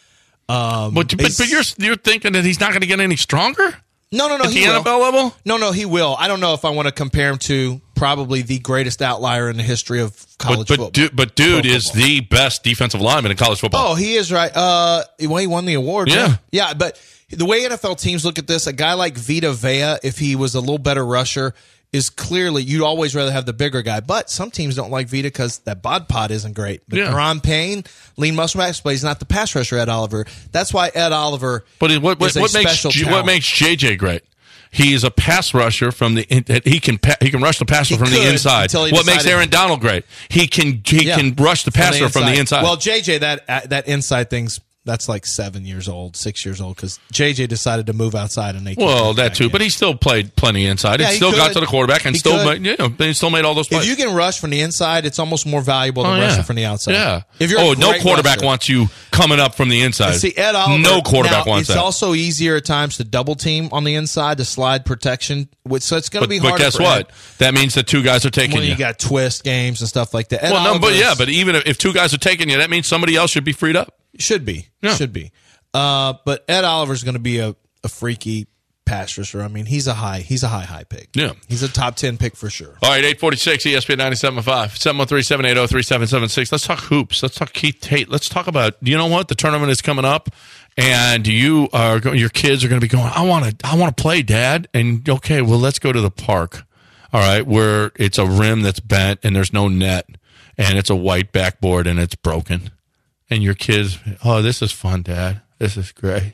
[SPEAKER 7] Um,
[SPEAKER 6] But, but, but you're you're thinking that he's not going to get any stronger?
[SPEAKER 7] No, no, no.
[SPEAKER 6] At
[SPEAKER 7] he
[SPEAKER 6] the
[SPEAKER 7] will.
[SPEAKER 6] N F L level?
[SPEAKER 7] No, no, he will. I don't know if I want to compare him to probably the greatest outlier in the history of college
[SPEAKER 6] But, but,
[SPEAKER 7] football.
[SPEAKER 6] dude, but dude
[SPEAKER 7] Pro
[SPEAKER 6] is
[SPEAKER 7] football.
[SPEAKER 6] the best defensive lineman in college football.
[SPEAKER 7] Oh, he is right. Uh, well, he won the award.
[SPEAKER 6] Yeah.
[SPEAKER 7] yeah. But the way N F L teams look at this, a guy like Vita Vea, if he was a little better rusher, is clearly you'd always rather have the bigger guy. But some teams don't like Vita because that bod pod isn't great. But
[SPEAKER 6] Yeah.
[SPEAKER 7] Ron Payne, lean muscle mass, but he's not the pass rusher Ed Oliver. That's why Ed Oliver.
[SPEAKER 6] But it- what, what,
[SPEAKER 7] is a
[SPEAKER 6] what makes
[SPEAKER 7] special
[SPEAKER 6] J- what
[SPEAKER 7] talent.
[SPEAKER 6] makes J J great? He's a pass rusher from the he can pa- he can rush the passer
[SPEAKER 7] He
[SPEAKER 6] from the
[SPEAKER 7] could
[SPEAKER 6] inside.
[SPEAKER 7] until he
[SPEAKER 6] What makes
[SPEAKER 7] decided-
[SPEAKER 6] Aaron Donald great? He can he
[SPEAKER 7] Yeah.
[SPEAKER 6] can rush the passer from the inside.
[SPEAKER 7] Well, J J, that uh, that inside thing's that's like seven years old, six years old, because J J decided to move outside and they. can't
[SPEAKER 6] Well,
[SPEAKER 7] get
[SPEAKER 6] that
[SPEAKER 7] back
[SPEAKER 6] too,
[SPEAKER 7] in.
[SPEAKER 6] but he still played plenty inside.
[SPEAKER 7] Yeah,
[SPEAKER 6] and
[SPEAKER 7] he
[SPEAKER 6] still got
[SPEAKER 7] could.
[SPEAKER 6] to the quarterback and
[SPEAKER 7] He
[SPEAKER 6] still
[SPEAKER 7] could.
[SPEAKER 6] made, you know, they still made all those plays.
[SPEAKER 7] If you can rush from the inside, it's almost more valuable than
[SPEAKER 6] Oh, yeah.
[SPEAKER 7] rushing from the outside.
[SPEAKER 6] Yeah.
[SPEAKER 7] If you're
[SPEAKER 6] oh,
[SPEAKER 7] a
[SPEAKER 6] no
[SPEAKER 7] great
[SPEAKER 6] quarterback
[SPEAKER 7] rusher.
[SPEAKER 6] wants you coming up from the inside.
[SPEAKER 7] And see, Ed Oliver,
[SPEAKER 6] no quarterback
[SPEAKER 7] now,
[SPEAKER 6] wants
[SPEAKER 7] it's
[SPEAKER 6] that.
[SPEAKER 7] also easier at times to double team on the inside to slide protection. Which, so it's going to
[SPEAKER 6] but,
[SPEAKER 7] be
[SPEAKER 6] but
[SPEAKER 7] harder.
[SPEAKER 6] guess
[SPEAKER 7] for
[SPEAKER 6] what?
[SPEAKER 7] Ed.
[SPEAKER 6] That means that two guys are taking
[SPEAKER 7] When
[SPEAKER 6] you.
[SPEAKER 7] you got twist games and stuff like that. Ed
[SPEAKER 6] well, no, but
[SPEAKER 7] Oliver's-
[SPEAKER 6] yeah, but even if, if two guys are taking you, that means somebody else should be freed up.
[SPEAKER 7] Should be.
[SPEAKER 6] Yeah.
[SPEAKER 7] Should be. Uh, but Ed Oliver's going to be a, a freaky pass rusher. I mean, he's a high, he's a high, high pick.
[SPEAKER 6] Yeah.
[SPEAKER 7] He's a top ten pick for sure.
[SPEAKER 6] All right, eight forty-six E S P N ninety-seven point five, seven one three, seven eight zero, three seven seven six. Let's talk hoops. Let's talk Keith Tate. Let's talk about, you know what? The tournament is coming up, and you are go- your kids are going to be going, I want to I want to play, Dad. And, okay, well, let's go to the park, all right, where it's a rim that's bent and there's no net, and it's a white backboard and it's broken. And your kids, oh, this is fun, Dad. This is great.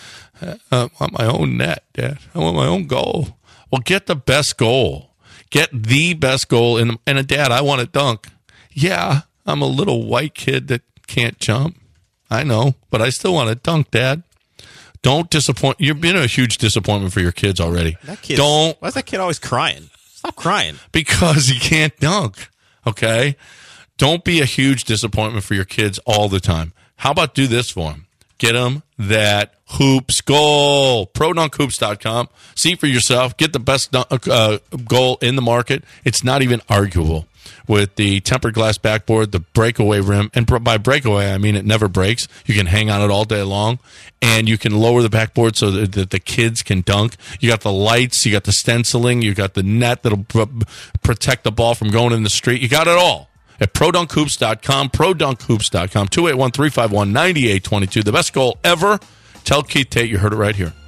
[SPEAKER 6] I want my own net, Dad. I want my own goal. Well, get the best goal. Get the best goal. In, and a dad, I want to dunk. Yeah, I'm a little white kid that can't jump. I know, but I still want to dunk, Dad. Don't disappoint. You've been a huge disappointment for your kids already.
[SPEAKER 8] That kid's-
[SPEAKER 6] Don't,
[SPEAKER 8] Why is that kid always crying? Stop crying.
[SPEAKER 6] because he can't dunk. Okay? Don't be a huge disappointment for your kids all the time. How about do this for them? Get them that hoops goal. pro dunk hoops dot com. See for yourself. Get the best dunk, uh, goal in the market. It's not even arguable. With the tempered glass backboard, the breakaway rim, and by breakaway, I mean it never breaks. You can hang on it all day long, and you can lower the backboard so that, that the kids can dunk. You got the lights, you got the stenciling, you got the net that'll pr- protect the ball from going in the street. You got it all at pro dunk hoops dot com, pro dunk hoops dot com, two eight one, three five one, nine eight two two. The best goal ever. Tell Keith Tate you heard it right here.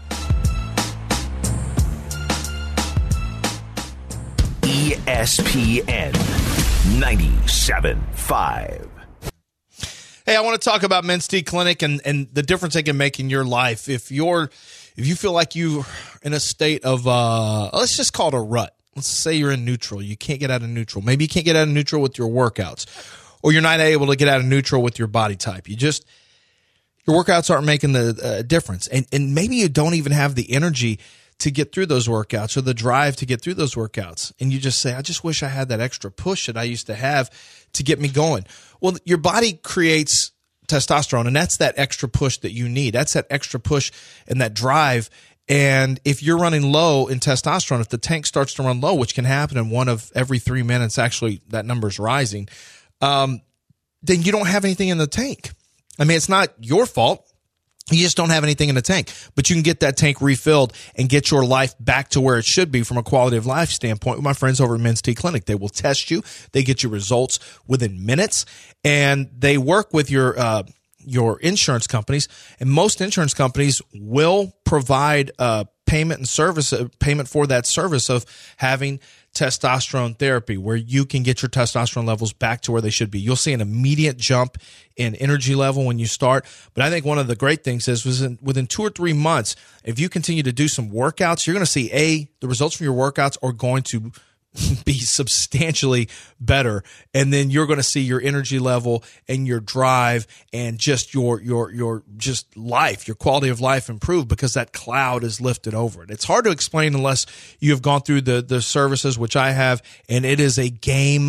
[SPEAKER 4] E S P N ninety-seven point five.
[SPEAKER 7] Hey, I want to talk about Men's T Clinic and, and the difference they can make in your life. If you're, if you feel like you're in a state of, uh, let's just call it a rut. Let's say you're in neutral. You can't get out of neutral. Maybe you can't get out of neutral with your workouts, or you're not able to get out of neutral with your body type. You just, your workouts aren't making the uh, difference. And, and maybe you don't even have the energy to get through those workouts or the drive to get through those workouts. And you just say, I just wish I had that extra push that I used to have to get me going. Well, your body creates testosterone, and that's that extra push that you need. That's that extra push and that drive. And if you're running low in testosterone, if the tank starts to run low, which can happen in one of every three minutes, actually that number's rising, um, then you don't have anything in the tank. I mean, it's not your fault. You just don't have anything in the tank, but you can get that tank refilled and get your life back to where it should be from a quality of life standpoint with my friends over at Men's T Clinic. They will test you. They get you results within minutes, and they work with your, uh, your insurance companies, and most insurance companies will provide uh, payment and service, uh, payment for that service of having testosterone therapy, where you can get your testosterone levels back to where they should be. You'll see an immediate jump in energy level when you start. But I think one of the great things is within, within two or three months, if you continue to do some workouts, you're going to see, A, the results from your workouts are going to be substantially better, and then you're going to see your energy level and your drive and just your your your just life, your quality of life improve, because that cloud is lifted over it. It's hard to explain unless you have gone through the the services, which I have, and it is a game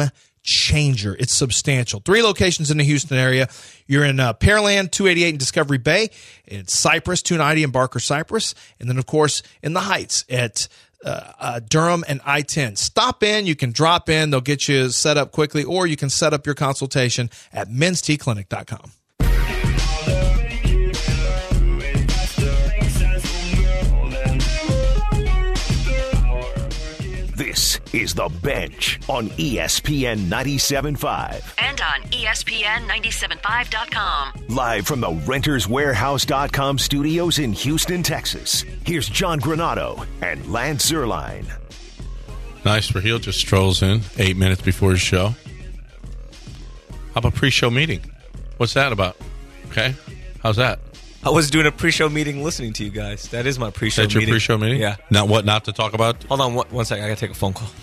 [SPEAKER 7] changer. It's substantial. Three locations in the Houston area. You're in uh, Pearland, two eighty-eight in Discovery Bay. It's Cypress, two ninety in Barker Cypress. And then, of course, in the Heights at uh, uh, Durham and I ten. Stop in. You can drop in. They'll get you set up quickly, or you can set up your consultation at mens t clinic dot com.
[SPEAKER 4] This is The Bench on E S P N ninety-seven point five.
[SPEAKER 5] And on E S P N ninety-seven point five dot com.
[SPEAKER 4] Live from the renters warehouse dot com studios in Houston, Texas. Here's John Granado and Lance Zierlein.
[SPEAKER 6] Nice for Heel just strolls in eight minutes before his show. How about pre-show meeting? What's that about? Okay. How's that?
[SPEAKER 12] I was doing a pre-show meeting listening to you guys. That is my pre-show
[SPEAKER 6] That's
[SPEAKER 12] meeting.
[SPEAKER 6] your pre-show meeting?
[SPEAKER 12] Yeah.
[SPEAKER 6] Not what not to talk about?
[SPEAKER 12] Hold on one, one second. I got to take a phone call.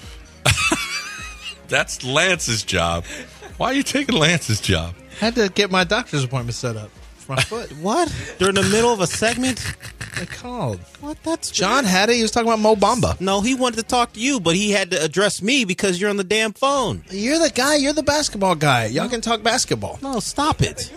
[SPEAKER 6] That's Lance's job. Why are you taking Lance's job?
[SPEAKER 7] I had to get my doctor's appointment set up for my foot.
[SPEAKER 8] What? During the middle of a segment?
[SPEAKER 7] They called.
[SPEAKER 8] What? That's
[SPEAKER 7] John had it. He was talking about Mo Bamba.
[SPEAKER 8] No, he wanted to talk to you, but he had to address me because you're on the damn phone.
[SPEAKER 7] You're the guy. You're the basketball guy. Y'all can talk basketball.
[SPEAKER 8] No, stop it.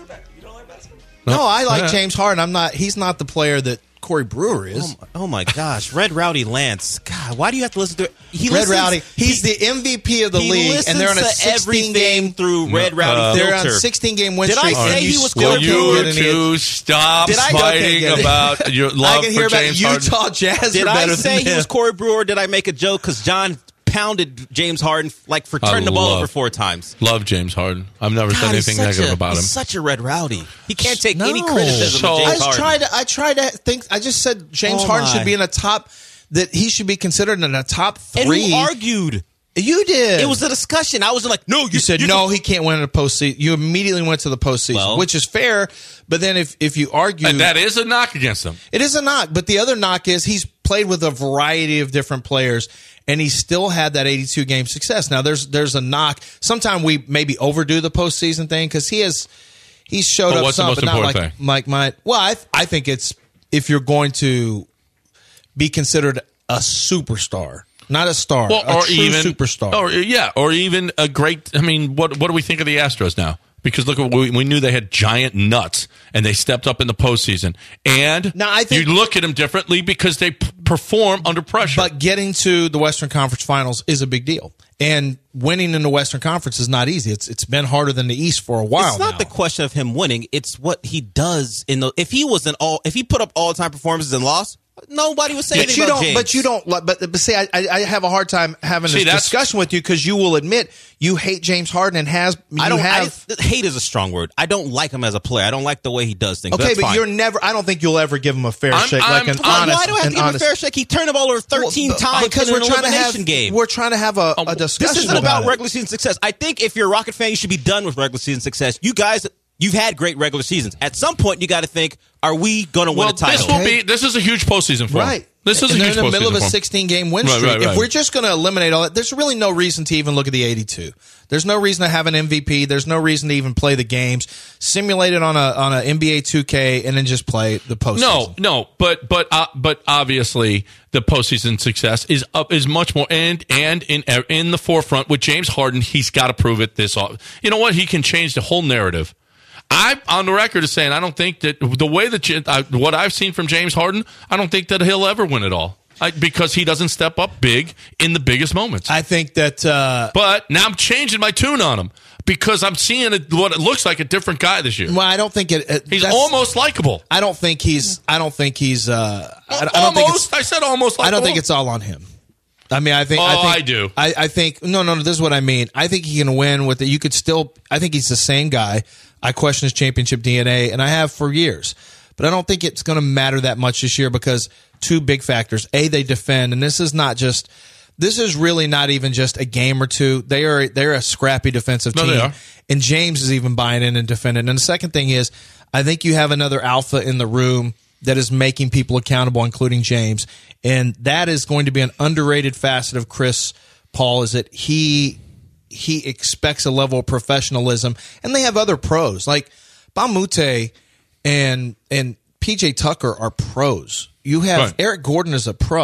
[SPEAKER 7] No, I like
[SPEAKER 6] Yeah.
[SPEAKER 7] James Harden. I'm not. He's not the player that Corey Brewer is.
[SPEAKER 8] Oh my, oh my gosh, Red Rowdy Lance. God, why do you have to listen to it? He
[SPEAKER 7] Red
[SPEAKER 8] listens-
[SPEAKER 7] Rowdy. He's
[SPEAKER 8] he-
[SPEAKER 7] the M V P of the
[SPEAKER 8] he
[SPEAKER 7] league, and they're on a
[SPEAKER 8] listens to
[SPEAKER 7] sixteen
[SPEAKER 8] everything
[SPEAKER 7] game
[SPEAKER 8] through Red
[SPEAKER 6] No,
[SPEAKER 8] Rowdy
[SPEAKER 6] uh,
[SPEAKER 8] filter.
[SPEAKER 7] They're on sixteen game win
[SPEAKER 8] Did I
[SPEAKER 7] streak.
[SPEAKER 8] say
[SPEAKER 7] and you
[SPEAKER 8] he was
[SPEAKER 7] still
[SPEAKER 6] Will
[SPEAKER 8] Corey
[SPEAKER 7] can't
[SPEAKER 6] you
[SPEAKER 7] get any-
[SPEAKER 6] two stop
[SPEAKER 7] Did I-
[SPEAKER 6] fighting
[SPEAKER 7] okay, get it.
[SPEAKER 6] about your
[SPEAKER 7] I
[SPEAKER 6] love
[SPEAKER 7] can
[SPEAKER 6] for
[SPEAKER 7] hear about
[SPEAKER 6] James Harden?
[SPEAKER 7] Utah Jazz.
[SPEAKER 8] Did
[SPEAKER 7] are
[SPEAKER 8] I
[SPEAKER 7] better
[SPEAKER 8] say
[SPEAKER 7] than
[SPEAKER 8] he
[SPEAKER 7] him.
[SPEAKER 8] was Corey Brewer? Or did I make a joke because John pounded James Harden like for
[SPEAKER 6] I
[SPEAKER 8] turning the ball
[SPEAKER 6] love-
[SPEAKER 8] over four times?
[SPEAKER 6] Love James Harden. I've never said
[SPEAKER 8] God, he's
[SPEAKER 6] anything
[SPEAKER 8] such
[SPEAKER 6] negative
[SPEAKER 8] a,
[SPEAKER 6] about him.
[SPEAKER 8] he's such a Red Rowdy. He can't take
[SPEAKER 7] No.
[SPEAKER 8] any criticism
[SPEAKER 6] So-
[SPEAKER 8] of
[SPEAKER 7] I
[SPEAKER 8] James
[SPEAKER 7] just
[SPEAKER 8] Harden.
[SPEAKER 7] tried to. I tried to think. I just said James
[SPEAKER 8] Oh,
[SPEAKER 7] Harden
[SPEAKER 8] my.
[SPEAKER 7] should be in a top. That he should be considered in a top
[SPEAKER 8] and
[SPEAKER 7] three.
[SPEAKER 8] who argued?
[SPEAKER 7] You did.
[SPEAKER 8] It was a discussion. I was like, no, you,
[SPEAKER 7] You said
[SPEAKER 8] you
[SPEAKER 7] no, he can't win in the postseason. You immediately went to the postseason,
[SPEAKER 8] Well-
[SPEAKER 7] which is fair. But then if if you argue,
[SPEAKER 6] And that is a knock against him.
[SPEAKER 7] it is a knock. But the other knock is he's played with a variety of different players, and he still had that eighty-two game success. Now there's there's a knock. Sometimes we maybe overdo the postseason thing because he has he's showed
[SPEAKER 6] But
[SPEAKER 7] up
[SPEAKER 6] what's the
[SPEAKER 7] some,
[SPEAKER 6] most
[SPEAKER 7] but not like
[SPEAKER 6] important
[SPEAKER 7] like my. Well, I th- I think it's if you're going to be considered a superstar. Not a star,
[SPEAKER 6] Well,
[SPEAKER 7] a
[SPEAKER 6] or
[SPEAKER 7] true
[SPEAKER 6] even
[SPEAKER 7] superstar.
[SPEAKER 6] or yeah, or even a great. I mean, what what do we think of the Astros now? Because look, we, we knew they had giant nuts, and they stepped up in the postseason. And
[SPEAKER 7] Now, I think-
[SPEAKER 6] you look at them differently because they p- perform under pressure.
[SPEAKER 7] But getting to the Western Conference Finals is a big deal, and winning in the Western Conference is not easy. It's it's been harder than the East for a while.
[SPEAKER 8] It's not
[SPEAKER 7] now.
[SPEAKER 8] the question of him winning. It's what he does in the. If he was an all, if he put up all time performances and lost, nobody would say
[SPEAKER 7] But
[SPEAKER 8] anything
[SPEAKER 7] you
[SPEAKER 8] about
[SPEAKER 7] don't.
[SPEAKER 8] James.
[SPEAKER 7] But you don't. But but see, I I I have a hard time having
[SPEAKER 6] See,
[SPEAKER 7] this
[SPEAKER 6] that's-
[SPEAKER 7] discussion with you because you will admit you hate James Harden and has. You
[SPEAKER 8] I don't
[SPEAKER 7] have.
[SPEAKER 8] I, hate is a strong word. I don't like him as a player. I don't like the way he does things.
[SPEAKER 7] Okay,
[SPEAKER 8] That's
[SPEAKER 7] but
[SPEAKER 8] fine.
[SPEAKER 7] you're never. I don't think you'll ever give him a fair
[SPEAKER 6] I'm-
[SPEAKER 7] shake, like
[SPEAKER 6] I'm-
[SPEAKER 7] an
[SPEAKER 6] Why-
[SPEAKER 7] honest.
[SPEAKER 8] Why do I have
[SPEAKER 7] an
[SPEAKER 8] to give him a
[SPEAKER 7] honest-
[SPEAKER 8] fair shake? He turned the ball over thirteen
[SPEAKER 7] Well,
[SPEAKER 8] times
[SPEAKER 7] because
[SPEAKER 8] in
[SPEAKER 7] we're
[SPEAKER 8] an
[SPEAKER 7] trying to have.
[SPEAKER 8] elimination game.
[SPEAKER 7] We're trying to have a, a
[SPEAKER 8] This
[SPEAKER 7] discussion.
[SPEAKER 8] isn't about
[SPEAKER 7] it.
[SPEAKER 8] regular season success. I think if you're a Rocket fan, you should be done with regular season success. You guys, you've had great regular seasons. At some point, you got to think: are we going to win
[SPEAKER 6] well,
[SPEAKER 8] a title?
[SPEAKER 6] this will be. This is a huge postseason for him.
[SPEAKER 7] Right.
[SPEAKER 6] This is
[SPEAKER 7] and
[SPEAKER 6] a
[SPEAKER 7] they're
[SPEAKER 6] huge
[SPEAKER 7] in the middle of
[SPEAKER 6] postseason
[SPEAKER 7] a
[SPEAKER 6] for him.
[SPEAKER 7] sixteen game win
[SPEAKER 6] Right,
[SPEAKER 7] streak.
[SPEAKER 6] right, right.
[SPEAKER 7] If we're just going to eliminate all that, there's really no reason to even look at the eighty-two. There's no reason to have an M V P. There's no reason to even play the games. Simulate it on a on a N B A two K and then just play the postseason.
[SPEAKER 6] No, no, but but uh, but obviously the postseason success is up is much more and and in in the forefront with James Harden. He's got to prove it this off. You know what? He can change the whole narrative. I on the record is saying I don't think that the way that you, uh, what I've seen from James Harden, I don't think that he'll ever win it all. I, because he doesn't step up big in the biggest moments.
[SPEAKER 7] I think that. Uh,
[SPEAKER 6] but now I'm changing my tune on him because I'm seeing it, what it looks like a different guy this year.
[SPEAKER 7] well, I don't think it. it
[SPEAKER 6] He's
[SPEAKER 7] that's-
[SPEAKER 6] almost likable.
[SPEAKER 7] I don't think he's. I don't think he's. Uh, I, I don't think
[SPEAKER 6] Almost.
[SPEAKER 7] it's,
[SPEAKER 6] I said almost
[SPEAKER 7] I
[SPEAKER 6] likable.
[SPEAKER 7] don't think it's all on him. I mean, I think.
[SPEAKER 6] Oh,
[SPEAKER 7] I, think,
[SPEAKER 6] I do.
[SPEAKER 7] I, I think. No, no, no. This is what I mean. I think he can win with it. You could still. I think he's the same guy. I question his championship D N A, and I have for years. But I don't think it's going to matter that much this year because two big factors. A, they defend, and this is not just. This is really not even just a game or two. They are they're a scrappy defensive
[SPEAKER 6] No,
[SPEAKER 7] team,
[SPEAKER 6] they are.
[SPEAKER 7] and James is even buying in and defending. And the second thing is, I think you have another alpha in the room that is making people accountable, including James, and that is going to be an underrated facet of Chris Paul. Is that he he expects a level of professionalism, and they have other pros like Bamute and and P J Tucker are pros. You have
[SPEAKER 6] Right.
[SPEAKER 7] Eric Gordon is a pro.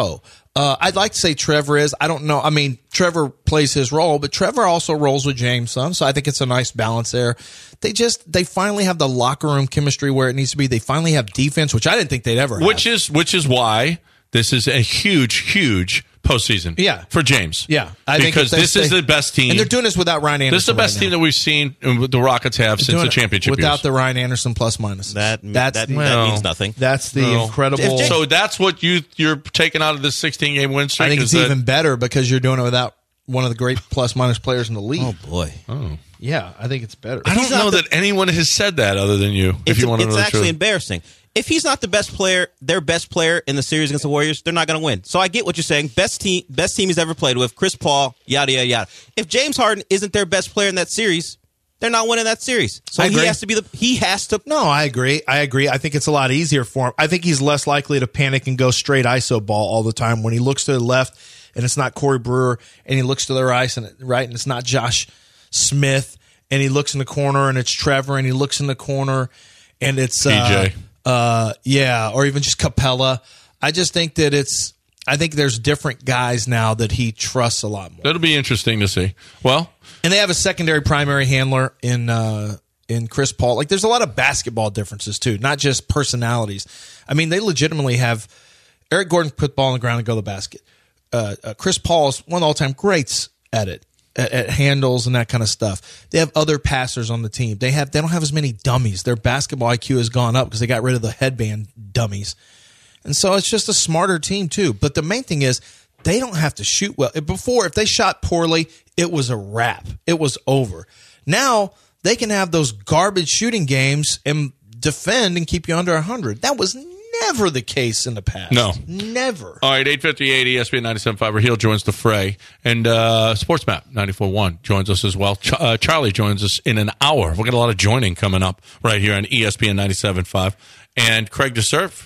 [SPEAKER 7] Uh, I'd like to say Trevor is. I don't know. I mean, Trevor plays his role, but Trevor also rolls with James some, so I think it's a nice balance there. They just they finally have the locker room chemistry where it needs to be. They finally have defense, which I didn't think they'd ever have.
[SPEAKER 6] Which is which is why this is a huge, huge postseason.
[SPEAKER 7] Yeah.
[SPEAKER 6] For James.
[SPEAKER 7] Yeah, I think
[SPEAKER 6] because
[SPEAKER 7] if they
[SPEAKER 6] this is
[SPEAKER 7] stay-
[SPEAKER 6] the best team,
[SPEAKER 7] and they're doing this without Ryan Anderson.
[SPEAKER 6] This is the best
[SPEAKER 7] right
[SPEAKER 6] team
[SPEAKER 7] now.
[SPEAKER 6] that we've seen uh, the Rockets have
[SPEAKER 7] They're
[SPEAKER 6] since
[SPEAKER 7] doing
[SPEAKER 6] the
[SPEAKER 7] it
[SPEAKER 6] championship
[SPEAKER 7] without
[SPEAKER 6] years.
[SPEAKER 7] the Ryan Anderson plus minus.
[SPEAKER 8] That
[SPEAKER 7] That's
[SPEAKER 8] that,
[SPEAKER 7] the-
[SPEAKER 8] that
[SPEAKER 6] Well,
[SPEAKER 8] means nothing.
[SPEAKER 7] That's the
[SPEAKER 6] No.
[SPEAKER 7] incredible.
[SPEAKER 6] So that's what you you're taking out of this sixteen game win streak.
[SPEAKER 7] I think
[SPEAKER 6] is
[SPEAKER 7] it's
[SPEAKER 6] that-
[SPEAKER 7] even better because you're doing it without one of the great plus minus players in the league.
[SPEAKER 8] Oh boy.
[SPEAKER 6] Oh.
[SPEAKER 7] Yeah, I think it's better.
[SPEAKER 6] I don't
[SPEAKER 8] He's not
[SPEAKER 6] know
[SPEAKER 8] the-
[SPEAKER 6] that anyone has said that other than you. If
[SPEAKER 8] It's,
[SPEAKER 6] you want to
[SPEAKER 8] it's
[SPEAKER 6] know the
[SPEAKER 8] actually
[SPEAKER 6] truth.
[SPEAKER 8] embarrassing. If he's not the best player, their best player in the series against the Warriors, they're not going to win. So I get what you're saying. Best team, best team he's ever played with. Chris Paul, yada yada yada. If James Harden isn't their best player in that series, they're not winning that series. So
[SPEAKER 7] I
[SPEAKER 8] he
[SPEAKER 7] agree.
[SPEAKER 8] has to be the. He has to.
[SPEAKER 7] No, I agree. I agree. I think it's a lot easier for him. I think he's less likely to panic and go straight I S O ball all the time when he looks to the left and it's not Corey Brewer, and he looks to the right and right and it's not Josh Smith, and he looks in the corner and it's Trevor, and he looks in the corner and it's uh,
[SPEAKER 6] P J.
[SPEAKER 7] Uh, yeah, or even just Capella. I just think that it's. I think there's different guys now that he trusts a lot more.
[SPEAKER 6] That'll be interesting to see. Well,
[SPEAKER 7] And they have a secondary primary handler in uh, in Chris Paul. Like, there's a lot of basketball differences, too, not just personalities. I mean, they legitimately have Eric Gordon put the ball on the ground and go to the basket. Uh, uh, Chris Paul is one of the all-time greats at it, at, at handles and that kind of stuff. They have other passers on the team. They have they don't have as many dummies. Their basketball I Q has gone up because they got rid of the headband dummies. And so it's just a smarter team, too. But the main thing is they don't have to shoot well. Before, if they shot poorly, it was a wrap. It was over. Now, they can have those garbage shooting games and defend and keep you under one hundred. That was never the case in the past.
[SPEAKER 6] No.
[SPEAKER 7] Never.
[SPEAKER 6] all right, eight fifty-eight E S P N ninety-seven point five. Raheel joins the fray. And uh, SportsMap ninety-four point one joins us as well. Ch- uh, Charlie joins us in an hour. We've got a lot of joining coming up right here on E S P N ninety-seven point five. And Craig DeSurf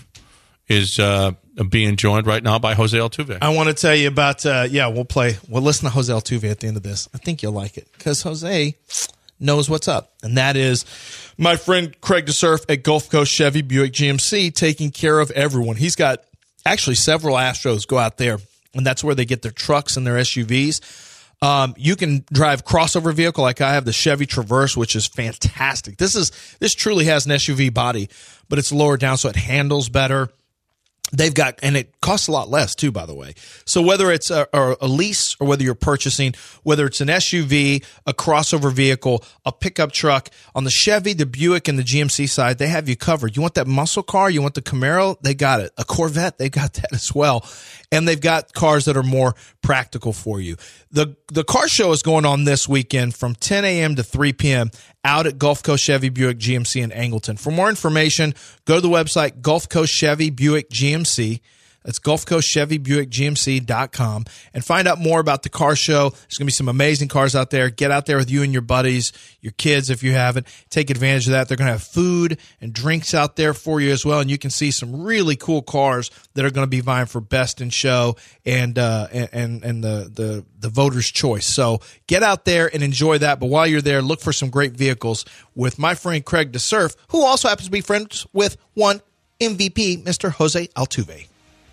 [SPEAKER 6] is uh, being joined right now by Jose Altuve.
[SPEAKER 7] I want to tell you about, uh, yeah, we'll play. We'll listen to Jose Altuve at the end of this. I think you'll like it because Jose knows what's up. And that is my friend Craig DeSurf at Gulf Coast Chevy Buick G M C taking care of everyone. He's got actually several Astros go out there, and that's where they get their trucks and their S U Vs. Um, you can drive crossover vehicle like I have, the Chevy Traverse, which is fantastic. This is this truly has an S U V body, but it's lower down so it handles better. They've got, and it costs a lot less too, by the way. So whether it's a, or a lease or whether you're purchasing, whether it's an S U V, a crossover vehicle, a pickup truck, on the Chevy, the Buick, and the G M C side, they have you covered. You want that muscle car? You want the Camaro? They got it. A Corvette? They got that as well. And they've got cars that are more practical for you. The the car show is going on this weekend from ten a.m. to three p.m. out at Gulf Coast Chevy Buick G M C in Angleton. For more information, go to the website Gulf Coast Chevy Buick G M C. That's Gulf Coast Chevy Buick G M C dot com and find out more about the car show. There's going to be some amazing cars out there. Get out there with you and your buddies, your kids if you haven't. Take advantage of that. They're going to have food and drinks out there for you as well, and you can see some really cool cars that are going to be vying for best in show and uh, and and the the the voters' choice. So get out there and enjoy that. But while you're there, look for some great vehicles with my friend Craig DeSurf, who also happens to be friends with one M V P, Mister Jose Altuve.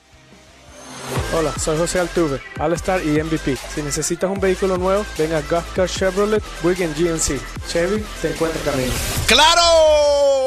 [SPEAKER 13] Hola, soy José Altuve, All-Star y M V P. Si necesitas un vehículo nuevo, ven a Gulf Coast Chevrolet Buick G M C. Chevy te encuentra camino.
[SPEAKER 7] ¡Claro!